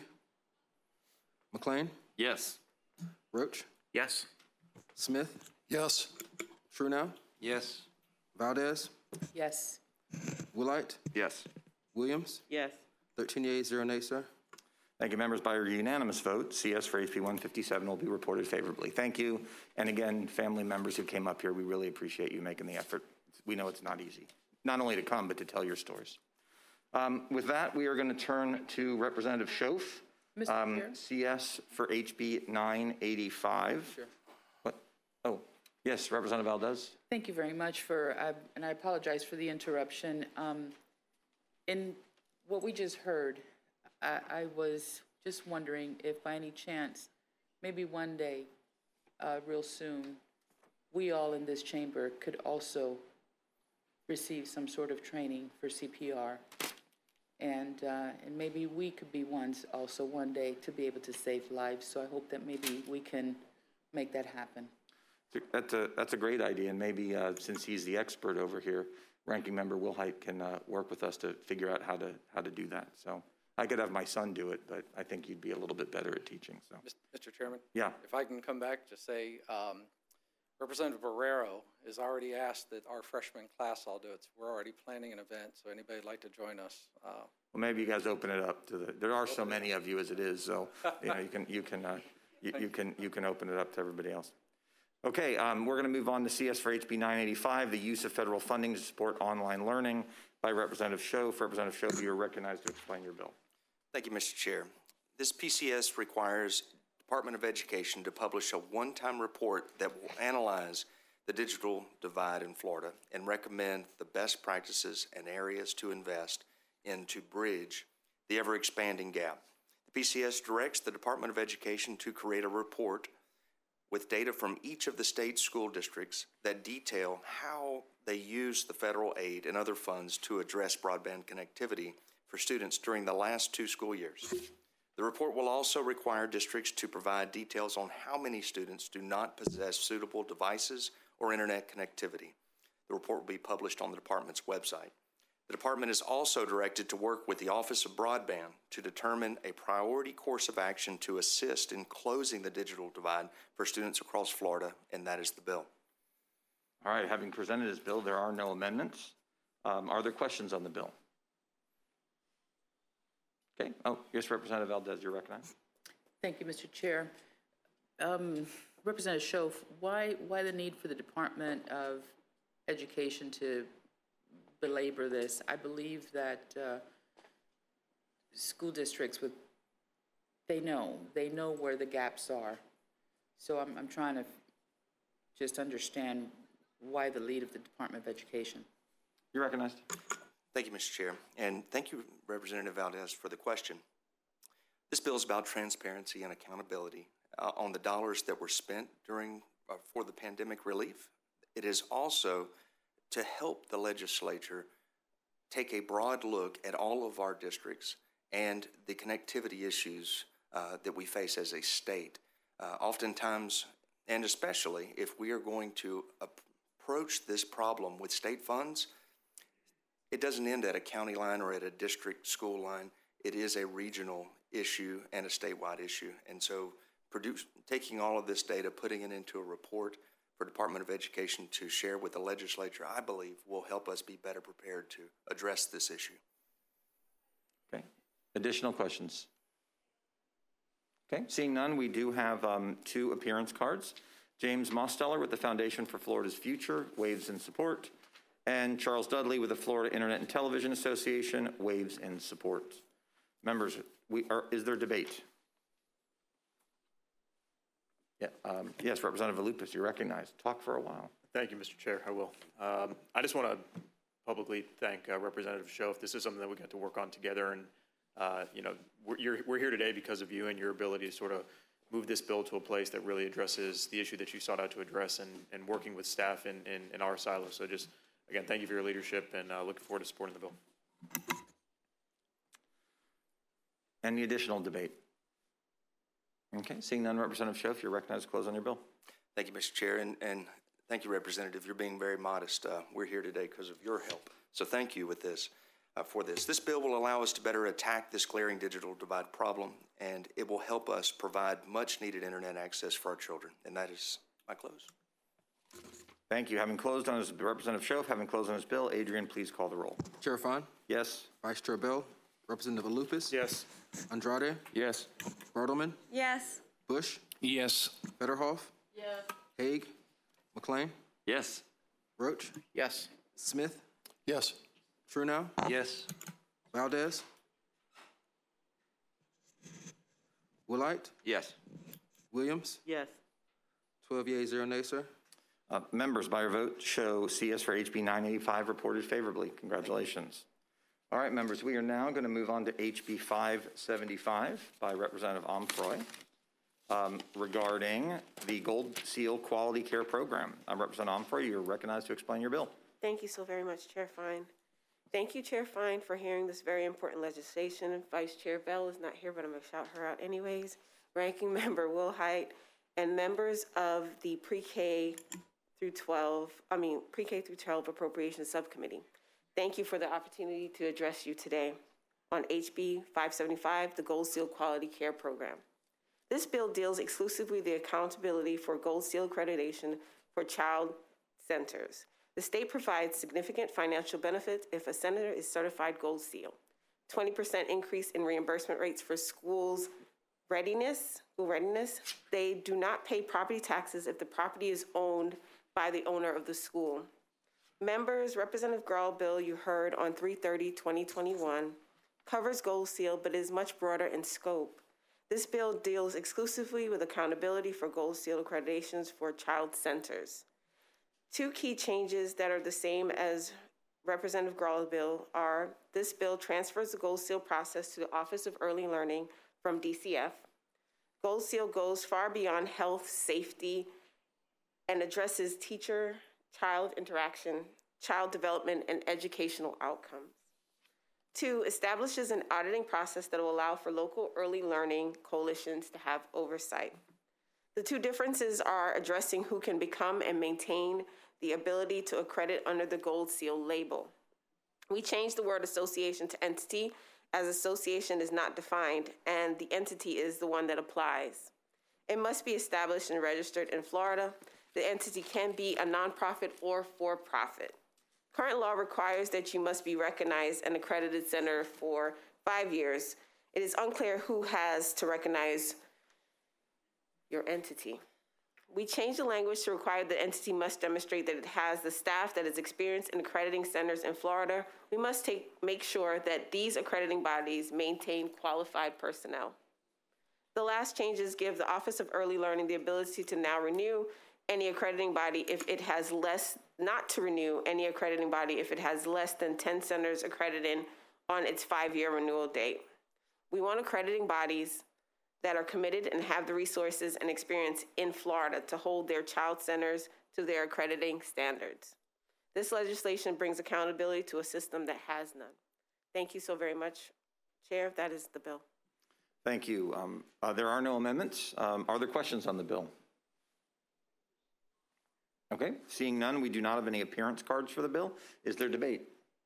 McLean? Yes. Roach? Yes. Smith? Yes. Trunau? Yes. Valdez? Yes. Willite? Yes. Williams? Yes. 13 yeas, 0 nays, sir. Thank you, members. By a unanimous vote, CS for HB 157 will be reported favorably. Thank you. And again, family members who came up here, we really appreciate you making the effort. We know it's not easy, not only to come, but to tell your stories. With that, we are going to turn to Representative Schoaf, Mr. Chair? CS for HB 985. Sure. What? Oh, yes, Representative Valdez. Thank you very much for, and I apologize for the interruption. In what we just heard, I was just wondering if by any chance, maybe one day, real soon, we all in this chamber could also receive some sort of training for CPR. And maybe we could be ones also one day to be able to save lives. So I hope that maybe we can make that happen. That's a great idea, and maybe since he's the expert over here, Ranking Member Wilhite can work with us to figure out how to do that. So I could have my son do it, but I think you'd be a little bit better at teaching. So, Mr. Chairman? yeah, If I can come back to say, Representative Barrero has already asked that our freshman class all do it. So we're already planning an event, so anybody would like to join us. well, maybe you guys open it up to there are so many of you as it is, so you know you can open it up to everybody else. Okay, we're going to move on to CS for HB 985, the use of federal funding to support online learning by Representative Schoaf. Representative Schoaf, you are recognized to explain your bill. Thank you, Mr. Chair. This PCS requires Department of Education to publish a one-time report that will analyze the digital divide in Florida and recommend the best practices and areas to invest in to bridge the ever-expanding gap. The PCS directs the Department of Education to create a report with data from each of the state school districts that detail how they use the federal aid and other funds to address broadband connectivity for students during the last 2 school years. The report will also require districts to provide details on how many students do not possess suitable devices or internet connectivity. The report will be published on the department's website. The department is also directed to work with the Office of Broadband to determine a priority course of action to assist in closing the digital divide for students across Florida, and that is the bill. All right, having presented his bill, there are no amendments. Are there questions on the bill? Okay. Oh, yes, Representative Valdez, you're recognized. Thank you, Mr. Chair. Representative Schoaf, why the need for the Department of Education to belabor this? I believe that school districts they know where the gaps are. So I'm trying to just understand why the lead of the Department of Education. You're recognized. Thank you, Mr. Chair, and thank you, Representative Valdez, for the question. This bill is about transparency and accountability on the dollars that were spent for the pandemic relief. It is also to help the legislature take a broad look at all of our districts and the connectivity issues that we face as a state. Oftentimes, and especially if we are going to approach this problem with state funds, it doesn't end at a county line or at a district school line. It is a regional issue and a statewide issue. And so taking all of this data, putting it into a report for Department of Education to share with the legislature, I believe will help us be better prepared to address this issue. Okay. Additional questions? Okay, seeing none, we do have 2 appearance cards. James Mosteller with the Foundation for Florida's Future, waves in support, and Charles Dudley with the Florida Internet and Television Association, waves in support. Members, is there debate? Yeah, yes, Representative Alupas, you're recognized. Talk for a while. Thank you, Mr. Chair. I will. I just want to publicly thank Representative Schoaf. This is something that we got to work on together, and you know, we're here today because of you and your ability to sort of move this bill to a place that really addresses the issue that you sought out to address, and working with staff in our silo. So just, again, thank you for your leadership, and looking forward to supporting the bill. Any additional debate? Okay, seeing none, Representative Schoaf, you're recognized to close on your bill. Thank you, Mr. Chair, and thank you, Representative. You're being very modest. We're here today because of your help. So thank you with this, for this. This bill will allow us to better attack this glaring digital divide problem, and it will help us provide much-needed internet access for our children. And that is my close. Thank you. Having closed on his, Representative Schoaf, having closed on his bill, Adrian, please call the roll. Chair Fine, Yes. Vice Chair Bell, Representative Alupas. Yes. Andrade, Yes. Bartleman, Yes. Bush, Yes. Federhoff, Yes. Haig, McLean, Yes. Roach, Yes. Smith, Yes. Trunow, Yes. Valdez, Woolite, Yes. Williams, Yes. 12 yeas, 0 nays, sir. Members, by your vote, show CS for HB 985 reported favorably. Congratulations. All right, members, we are now going to move on to HB 575 by Representative Omfroy regarding the Gold Seal Quality Care Program. Representative Omfroy, you're recognized to explain your bill. Thank you so very much, Chair Fine. Thank you, Chair Fine, for hearing this very important legislation. Vice Chair Bell is not here, but I'm going to shout her out anyways. Ranking Member Wilhite and members of the pre-K through 12 Appropriations Subcommittee. Thank you for the opportunity to address you today on HB 575, the Gold Seal Quality Care Program. This bill deals exclusively the accountability for Gold Seal accreditation for child centers. The state provides significant financial benefits if a center is certified Gold Seal. 20% increase in reimbursement rates for school readiness. They do not pay property taxes if the property is owned by the owner of the school. Members, Representative Grell bill you heard on 3/30/2021 covers Gold Seal, but is much broader in scope. This bill deals exclusively with accountability for Gold Seal accreditations for child centers. 2 key changes that are the same as Representative Grell's bill are this bill transfers the Gold Seal process to the Office of Early Learning from DCF. Gold Seal goes far beyond health, safety, and addresses teacher-child interaction, child development, and educational outcomes. 2, establishes an auditing process that will allow for local early learning coalitions to have oversight. The 2 differences are addressing who can become and maintain the ability to accredit under the Gold Seal label. We changed the word association to entity, as association is not defined, and the entity is the one that applies. It must be established and registered in Florida. The entity can be a nonprofit or for-profit. Current law requires that you must be recognized an accredited center for 5 years. It is unclear who has to recognize your entity. We changed the language to require the entity must demonstrate that it has the staff that is experienced in accrediting centers in Florida. We must make sure that these accrediting bodies maintain qualified personnel. The last changes give the Office of Early Learning the ability to now renew any accrediting body if it has not to renew any accrediting body if it has less than 10 centers accredited on its 5-year renewal date. We want accrediting bodies that are committed and have the resources and experience in Florida to hold their child centers to their accrediting standards. This legislation brings accountability to a system that has none. Thank you so very much, Chair. That is the bill. Thank you. There are no amendments. Are there questions on the bill? Okay, seeing none, we do not have any appearance cards for the bill. Is there debate?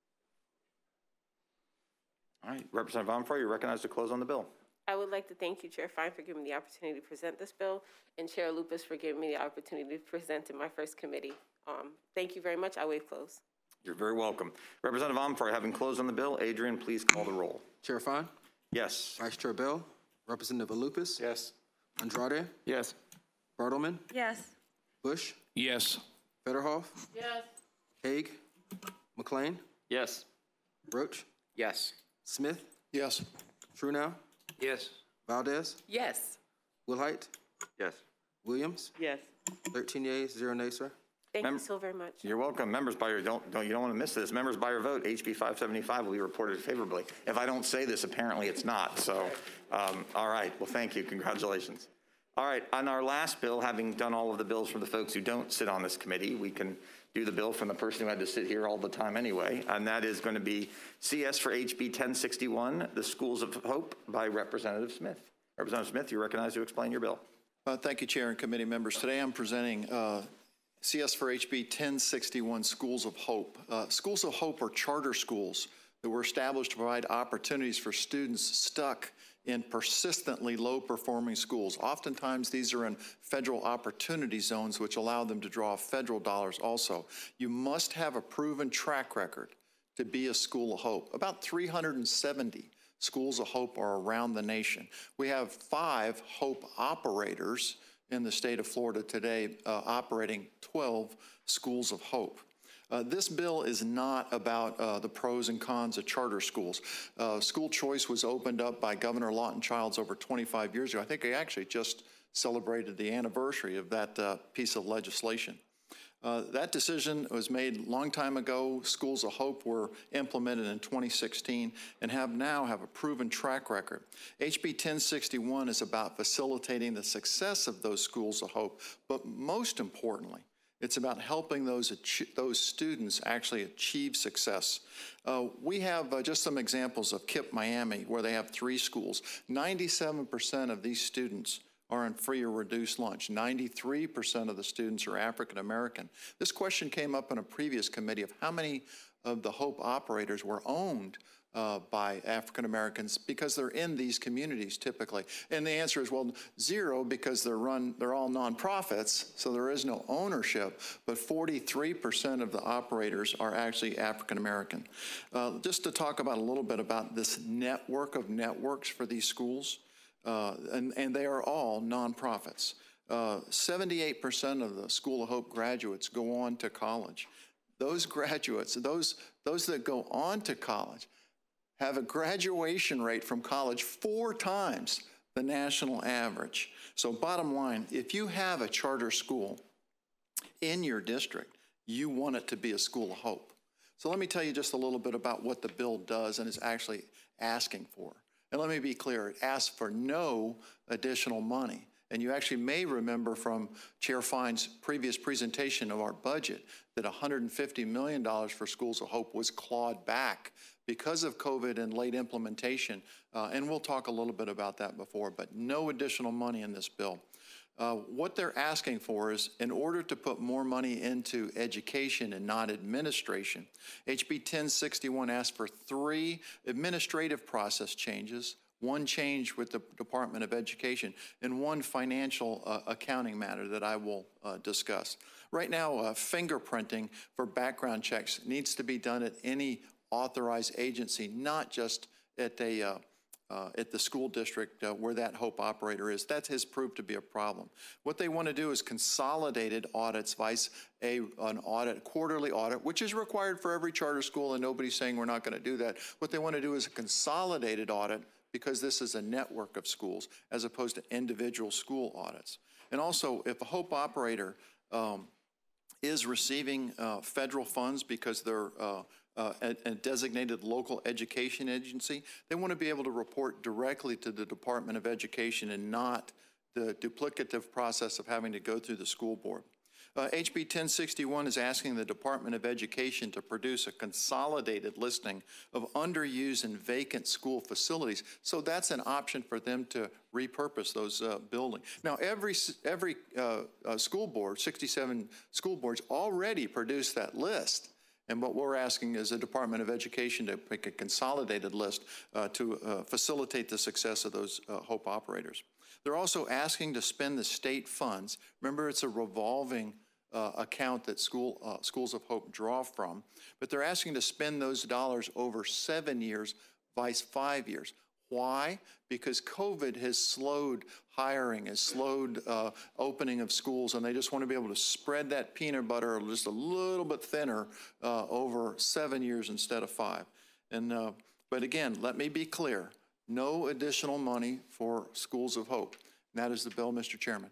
All right, Representative Omfrey, you're recognized to close on the bill. I would like to thank you, Chair Fine, for giving me the opportunity to present this bill, and Chair Lupus for giving me the opportunity to present in my first committee. Thank you very much. I waive close. You're very welcome. Representative Omfrey, having closed on the bill, Adrian, please call the roll. Chair Fine, Yes. Vice Chair Bell, Representative Lupus. Yes. Andrade, Yes. Bartleman, Yes. Bush, Yes. Federhoff, Yes. Haig, McLean, Yes. Roach, Yes. Smith, Yes. Truenow, Yes. Valdez, Yes. Wilhite, Yes. Williams. Yes. 13 yeas, 0 nays, sir. Thank you so very much. You're welcome. Members, by your, you don't want to miss this. Members, by your vote, HB 575 will be reported favorably. If I don't say this, apparently it's not. So, all right. Well, thank you. Congratulations. All right. On our last bill, having done all of the bills from the folks who don't sit on this committee, we can do the bill from the person who had to sit here all the time anyway. And that is going to be CS for HB 1061, the Schools of Hope, by Representative Smith. Representative Smith, you're recognized to explain your bill. Thank you, Chair and committee members. Today I'm presenting CS for HB 1061, Schools of Hope. Schools of Hope are charter schools that were established to provide opportunities for students stuck in persistently low-performing schools. Oftentimes, these are in federal opportunity zones, which allow them to draw federal dollars also. You must have a proven track record to be a School of Hope. About 370 Schools of Hope are around the nation. We have 5 Hope operators in the state of Florida today operating 12 Schools of Hope. This bill is not about the pros and cons of charter schools. School choice was opened up by Governor Lawton Childs over 25 years ago. I think he actually just celebrated the anniversary of that piece of legislation. That decision was made a long time ago. Schools of Hope were implemented in 2016 and now have a proven track record. HB 1061 is about facilitating the success of those Schools of Hope, but most importantly, it's about helping those students actually achieve success. We have just some examples of KIPP Miami, where they have 3 schools. 97% of these students are on free or reduced lunch. 93% of the students are African American. This question came up in a previous committee of how many of the Hope operators were owned by African Americans because they're in these communities typically. And the answer is, well, 0, because they're all nonprofits, so there is no ownership, but 43% of the operators are actually African American. Just to talk about a little bit about this network of networks for these schools, and they are all nonprofits. 78% of the School of Hope graduates go on to college. Those graduates, those that go on to college, have a graduation rate from college 4 times the national average. So bottom line, if you have a charter school in your district, you want it to be a School of Hope. So let me tell you just a little bit about what the bill does and is actually asking for. And let me be clear, it asks for no additional money. And you actually may remember from Chair Fine's previous presentation of our budget that $150 million for Schools of Hope was clawed back because of COVID and late implementation. And we'll talk a little bit about that before, but no additional money in this bill. What they're asking for is, in order to put more money into education and not administration, HB 1061 asks for 3 administrative process changes, 1 change with the Department of Education, and 1 financial accounting matter that I will discuss. Right now, fingerprinting for background checks needs to be done at any authorized agency, not just at the school district where that Hope operator is. That has proved to be a problem. What they want to do is consolidated audits, an audit, quarterly audit, which is required for every charter school, and nobody's saying we're not going to do that. What they want to do is a consolidated audit, because this is a network of schools as opposed to individual school audits. And also, if a Hope operator is receiving federal funds because they're a designated local education agency, they want to be able to report directly to the Department of Education and not the duplicative process of having to go through the school board. HB 1061 is asking the Department of Education to produce a consolidated listing of underused and vacant school facilities. So that's an option for them to repurpose those buildings. Now, every school board, 67 school boards, already produced that list. And what we're asking is the Department of Education to pick a consolidated list to facilitate the success of those HOPE operators. They're also asking to spend the state funds. Remember, it's a revolving account that Schools of Hope draw from, but they're asking to spend those dollars over 7 years, vice 5 years. Why? Because COVID has slowed hiring, has slowed opening of schools, and they just want to be able to spread that peanut butter just a little bit thinner over 7 years instead of 5. And but again, let me be clear. No additional money for Schools of Hope. And that is the bill, Mr. Chairman.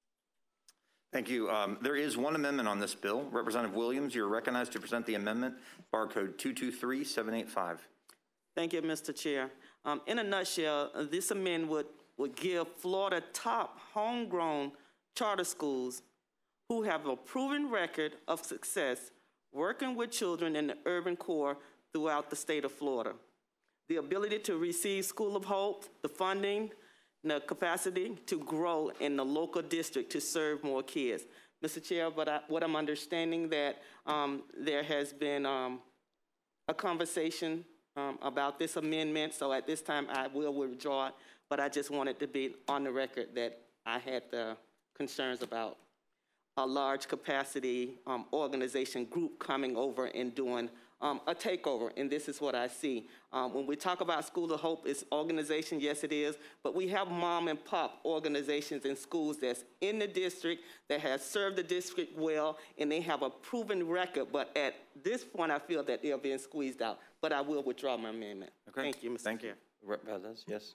Thank you. There is one amendment on this bill. Representative Williams, you're recognized to present the amendment, bar code 223785. Thank you, Mr. Chair. In a nutshell, this amendment would give Florida top homegrown charter schools who have a proven record of success working with children in the urban core throughout the state of Florida the ability to receive School of Hope, the funding, the capacity to grow in the local district to serve more kids. Mr. Chair, but what I'm understanding that there has been a conversation about this amendment, so at this time I will withdraw it, but I just wanted to be on the record that I had the concerns about a large capacity organization group coming over and doing a takeover, and this is what I see. When we talk about School of Hope, it's organization, yes it is, but we have mom and pop organizations and schools that's in the district that has served the district well, and they have a proven record, but at this point I feel that they're being squeezed out, but I will withdraw my amendment. Okay. Thank you, Mr. Chair. Rep. Valdez, yes.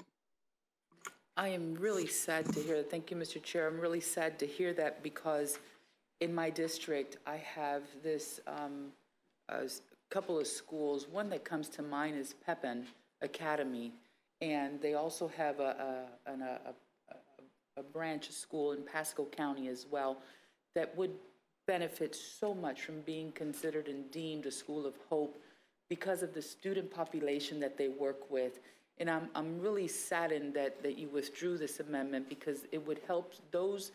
I am really sad to hear that. Thank you, Mr. Chair. I'm really sad to hear that because in my district, I have this couple of schools. One that comes to mind is Pepin Academy, and they also have a branch school in Pasco County as well that would benefit so much from being considered and deemed a School of Hope because of the student population that they work with. And I'm really saddened that you withdrew this amendment because it would help those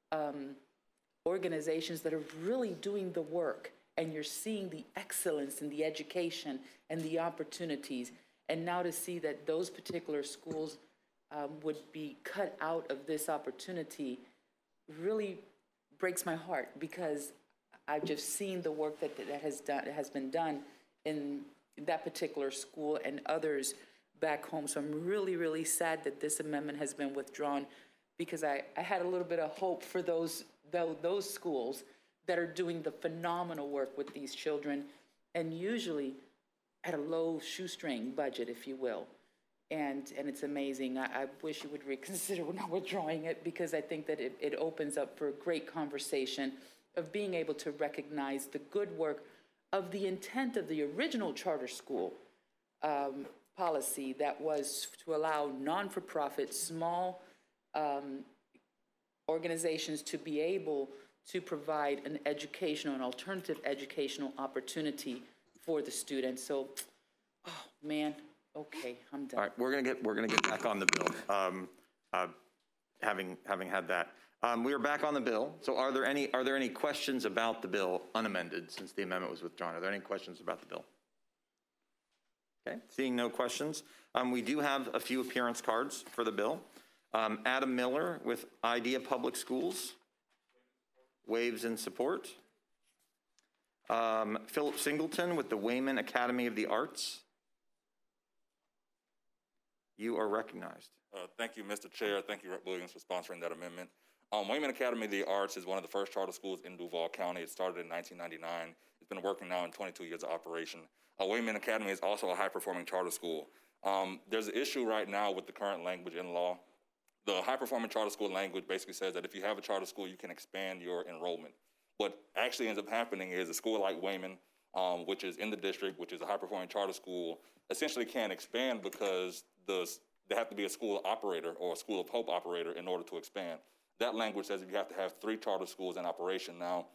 organizations that are really doing the work, and you're seeing the excellence in the education and the opportunities. And now to see that those particular schools would be cut out of this opportunity really breaks my heart because I've just seen the work that has been done in that particular school and others back home. So I'm really, really sad that this amendment has been withdrawn because I had a little bit of hope for those schools that are doing the phenomenal work with these children, and usually at a low shoestring budget, if you will. And it's amazing. I wish you would reconsider not withdrawing it because I think that it opens up for a great conversation of being able to recognize the good work of the intent of the original charter school policy that was to allow non-for-profit, small organizations to be able to provide an alternative educational opportunity for the students. So, oh man, okay, I'm done. All right, we're gonna get back on the bill. Having had that, we are back on the bill. So, are there any questions about the bill unamended since the amendment was withdrawn? Are there any questions about the bill? Okay, seeing no questions, we do have a few appearance cards for the bill. Adam Miller with Idea Public Schools waves in support. Philip Singleton with the Wayman Academy of the Arts. You are recognized. Thank you, Mr. Chair. Thank you, Rep. Williams, for sponsoring that amendment. Wayman Academy of the Arts is one of the first charter schools in Duval County. It started in 1999. It's been working now in 22 years of operation. Wayman Academy is also a high-performing charter school. There's an issue right now with the current language in law. The high-performing charter school language basically says that if you have a charter school, you can expand your enrollment. What actually ends up happening is a school like Wayman, which is in the district, which is a high-performing charter school, essentially can't expand because they have to be a school operator or a School of Hope operator in order to expand. That language says you have to have 3 charter schools in operation. Now,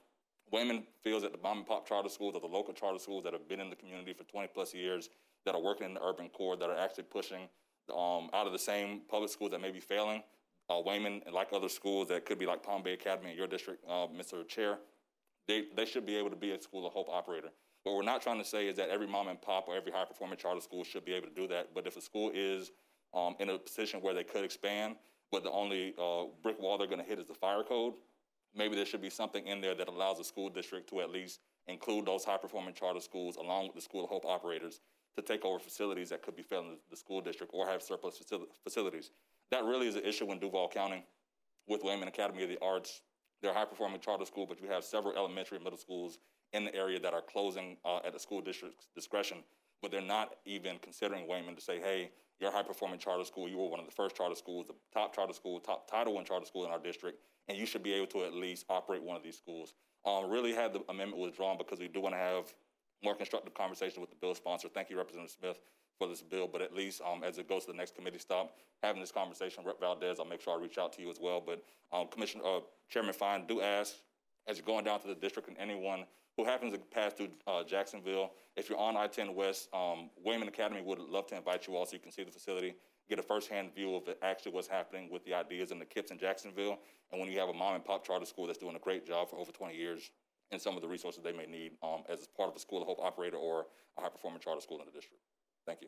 Wayman feels that the mom and pop charter schools or the local charter schools that have been in the community for 20 plus years, that are working in the urban core, that are actually pushing out of the same public schools that may be failing, Wayman, and like other schools that could be like Palm Bay Academy in your district, Mr. Chair, they should be able to be a School of Hope operator. What we're not trying to say is that every mom and pop or every high-performing charter school should be able to do that. But if a school is in a position where they could expand, but the only brick wall they're going to hit is the fire code, maybe there should be something in there that allows the school district to at least include those high-performing charter schools along with the School of Hope operators to take over facilities that could be failing the school district or have surplus facilities. That really is an issue in Duval County with Wayman Academy of the Arts. They're a high-performing charter school, but you have several elementary and middle schools in the area that are closing at the school district's discretion, but they're not even considering Wayman to say, hey, you're a high-performing charter school. You were one of the first charter schools, the top charter school, top Title I charter school in our district, and you should be able to at least operate one of these schools. Really had the amendment withdrawn because we do want to have more constructive conversation with the bill sponsor. Thank you, Representative Smith, for this bill, but at least as it goes to the next committee stop, having this conversation, Rep. Valdez, I'll make sure I reach out to you as well. But Chairman Fine, do ask, as you're going down to the district and anyone who happens to pass through Jacksonville, if you're on I-10 West, Wayman Academy would love to invite you all so you can see the facility, get a firsthand view of actually what's happening with the ideas and the KIPS in Jacksonville, and when you have a mom and pop charter school that's doing a great job for over 20 years, and some of the resources they may need as part of a School of Hope operator or a high-performing charter school in the district. Thank you.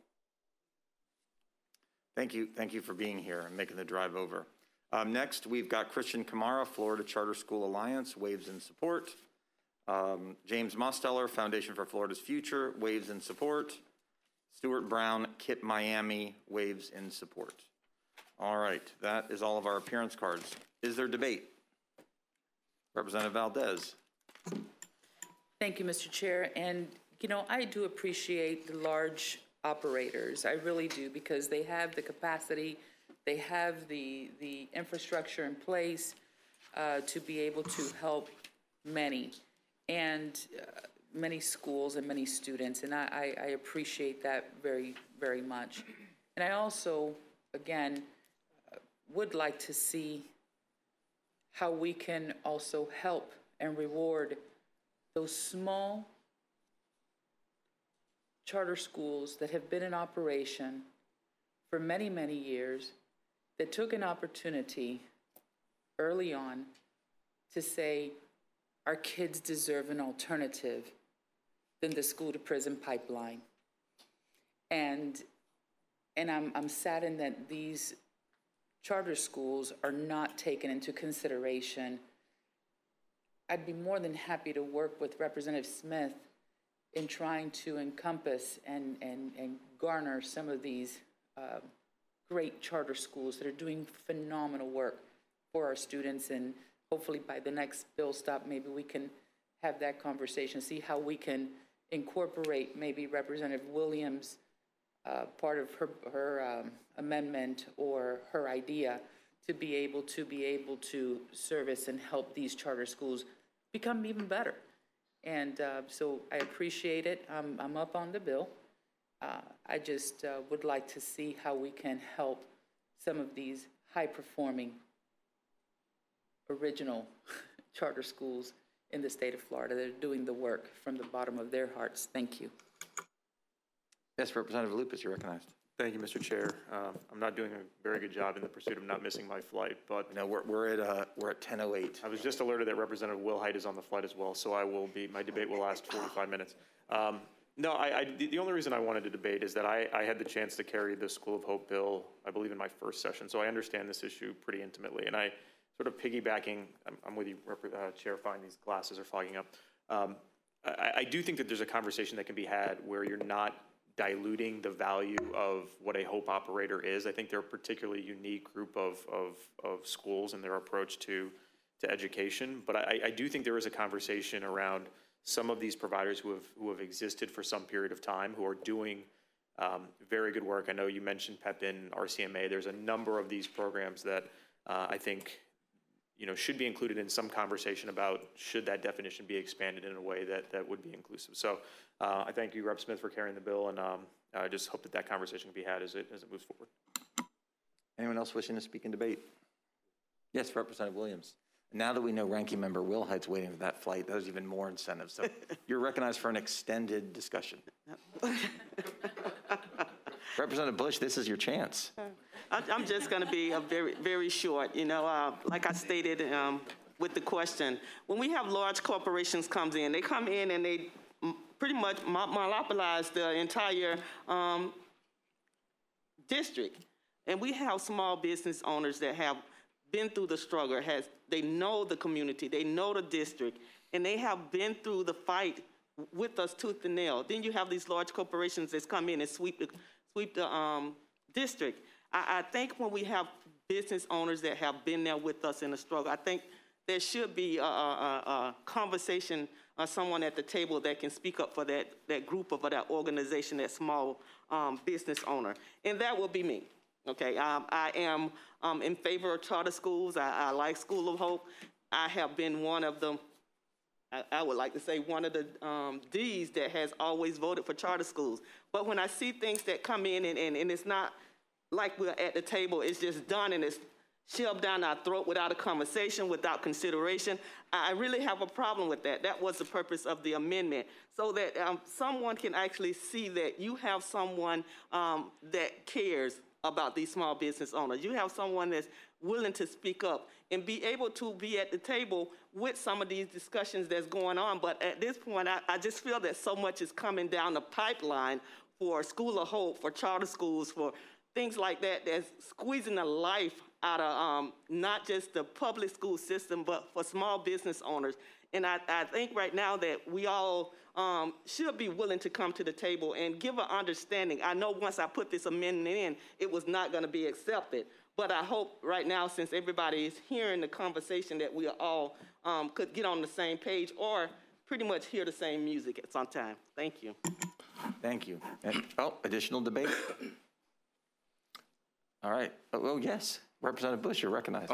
Thank you. Thank you for being here and making the drive over. Next, we've got Christian Kamara, Florida Charter School Alliance, waves in support. James Mosteller, Foundation for Florida's Future, waves in support. Stuart Brown, KIP Miami, waves in support. All right, that is all of our appearance cards. Is there debate? Representative Valdez. Thank you, Mr. Chair. And, you know, I do appreciate the large operators. I really do, because they have the capacity, they have the infrastructure in place to be able to help many, and many schools and many students. And I appreciate that very, very much. And I also, again, would like to see how we can also help and reward those small charter schools that have been in operation for many, many years, that took an opportunity early on to say our kids deserve an alternative than the school to prison pipeline. And I'm saddened that these charter schools are not taken into consideration. I'd be more than happy to work with Representative Smith in trying to encompass and garner some of these great charter schools that are doing phenomenal work for our students. And hopefully by the next bill stop, maybe we can have that conversation, see how we can incorporate maybe Representative Williams' part of her amendment or her idea to be able to service and help these charter schools become even better. And so I appreciate it. I'm up on the bill. I just would like to see how we can help some of these high-performing original charter schools in the state of Florida that are doing the work from the bottom of their hearts. Thank you. Yes, Representative Lupus, you're recognized. Thank you, Mr. Chair. I'm not doing a very good job in the pursuit of not missing my flight, but no, we're at 10:08. I was just alerted that Representative Wilhite is on the flight as well, so my debate will last 45 minutes. No, the only reason I wanted to debate is that I had the chance to carry the School of Hope bill, I believe, in my first session, so I understand this issue pretty intimately. And I sort of piggybacking, I'm with you, Chair Fine, these glasses are fogging up. I do think that there's a conversation that can be had where you're not diluting the value of what a Hope operator is. I think they're a particularly unique group of schools in their approach to education. But I do think there is a conversation around some of these providers who have existed for some period of time, who are doing very good work. I know you mentioned PEPIN, RCMA. There's a number of these programs that I think should be included in some conversation about should that definition be expanded in a way that would be inclusive. So I thank you, Rep. Smith, for carrying the bill, and I just hope that conversation can be had as it moves forward. Anyone else wishing to speak in debate? Yes, Representative Williams. Now that we know Ranking Member Wilhite's waiting for that flight, that was even more incentive. So you're recognized for an extended discussion. Representative Bush, this is your chance. I'm just going to be a very short. Like I stated with the question, when we have large corporations they come in and they pretty much monopolize the entire district. And we have small business owners that have been through the struggle. They know the community, they know the district, and they have been through the fight with us tooth and nail. Then you have these large corporations that come in and sweep the district. I think when we have business owners that have been there with us in the struggle, I think there should be a conversation, someone at the table that can speak up for that group of that organization, that small business owner. And that will be me. Okay, I am in favor of charter schools. I like School of Hope. I have been one of them. I would like to say one of the Ds that has always voted for charter schools. But when I see things that come in and it's not like we're at the table, it's just done and it's shoved down our throat without a conversation, without consideration, I really have a problem with that. That was the purpose of the amendment, so that someone can actually see that you have someone that cares about these small business owners. You have someone that's willing to speak up and be able to be at the table with some of these discussions that's going on. But at this point, I just feel that so much is coming down the pipeline for School of Hope, for charter schools, for things like that, that's squeezing the life out of not just the public school system, but for small business owners. And I think right now that we all should be willing to come to the table and give an understanding. I know once I put this amendment in, it was not going to be accepted. But I hope right now, since everybody is hearing the conversation, that we all could get on the same page or pretty much hear the same music at some time. Thank you. Thank you. And, additional debate? All right. Oh, yes. Representative Bush, you're recognized.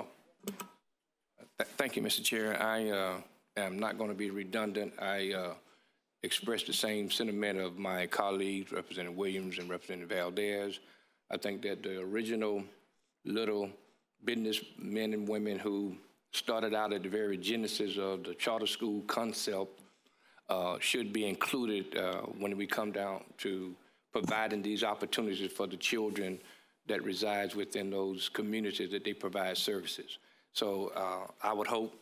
Thank you, Mr. Chair. I am not going to be redundant. I express the same sentiment of my colleagues, Representative Williams and Representative Valdez. I think that the original little business men and women who started out at the very genesis of the charter school concept should be included when we come down to providing these opportunities for the children that resides within those communities that they provide services. So I would hope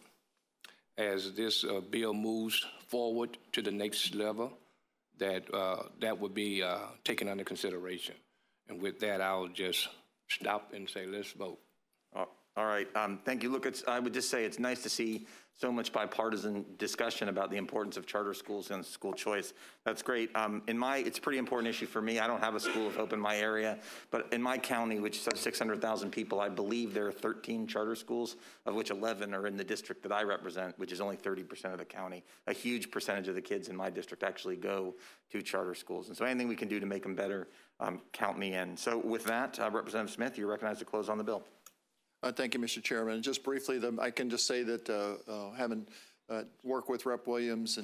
as this bill moves forward to the next level that that would be taken under consideration. And with that, I'll just stop and say, let's vote. All right. Thank you. Look, I would just say it's nice to see so much bipartisan discussion about the importance of charter schools and school choice. That's great. It's a pretty important issue for me. I don't have a School of Hope in my area, but in my county, which has 600,000 people, I believe there are 13 charter schools, of which 11 are in the district that I represent, which is only 30% of the county. A huge percentage of the kids in my district actually go to charter schools. And so anything we can do to make them better, count me in. So with that, Representative Smith, you're recognized to close on the bill. Thank you, Mr. Chairman. Just briefly, I can just say that having worked with Rep. Williams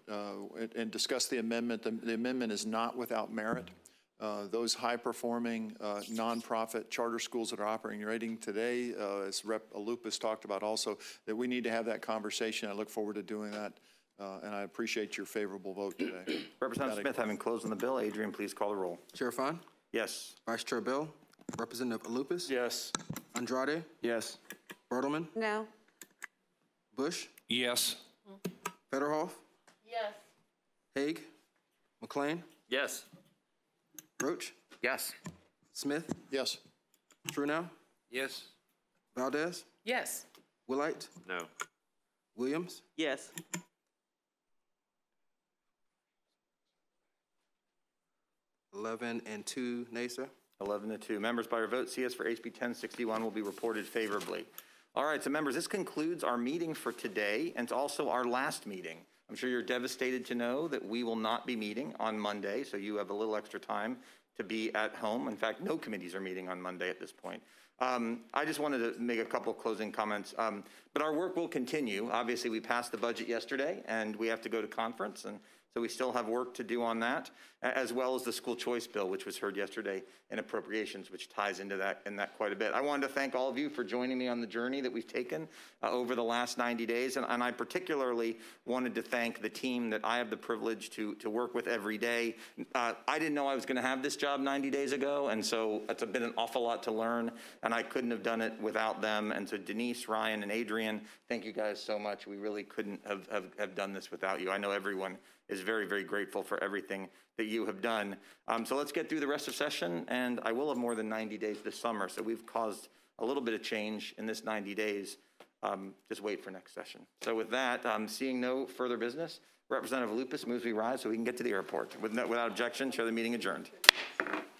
and discussed the amendment, the amendment is not without merit. Those high-performing nonprofit charter schools that are operating today, as Rep. Lupus talked about also, that we need to have that conversation. I look forward to doing that, and I appreciate your favorable vote today. Representative Smith, having closed on the bill, Adrian, please call the roll. Chair Fine? Yes. Vice Chair Bell? Representative Lupus? Yes. Andrade? Yes. Bertelman? No. Bush? Yes. Federhoff? Yes. Haig? McLean? Yes. Roach? Yes. Smith? Yes. Truenow? Yes. Valdez? Yes. Willite? No. Williams? Yes. $11 and 2 nay, sir. 11-2. Members, by your vote, CS for HB 1061 will be reported favorably. All right, so members, this concludes our meeting for today, and it's also our last meeting. I'm sure you're devastated to know that we will not be meeting on Monday, so you have a little extra time to be at home. In fact, no committees are meeting on Monday at this point. I just wanted to make a couple closing comments, but our work will continue. Obviously, we passed the budget yesterday, and we have to go to conference, and So we still have work to do on that, as well as the school choice bill, which was heard yesterday in appropriations, which ties into that quite a bit. I wanted to thank all of you for joining me on the journey that we've taken over the last 90 days. And I particularly wanted to thank the team that I have the privilege to work with every day. I didn't know I was going to have this job 90 days ago, and so it's been an awful lot to learn, and I couldn't have done it without them. And so Denise, Ryan, and Adrian, thank you guys so much. We really couldn't have done this without you. I know everyone is very, very grateful for everything that you have done. So let's get through the rest of session, and I will have more than 90 days this summer, so we've caused a little bit of change in this 90 days. Just wait for next session. So with that, seeing no further business, Representative Lupus moves we rise so we can get to the airport. Without objection, chair the meeting adjourned.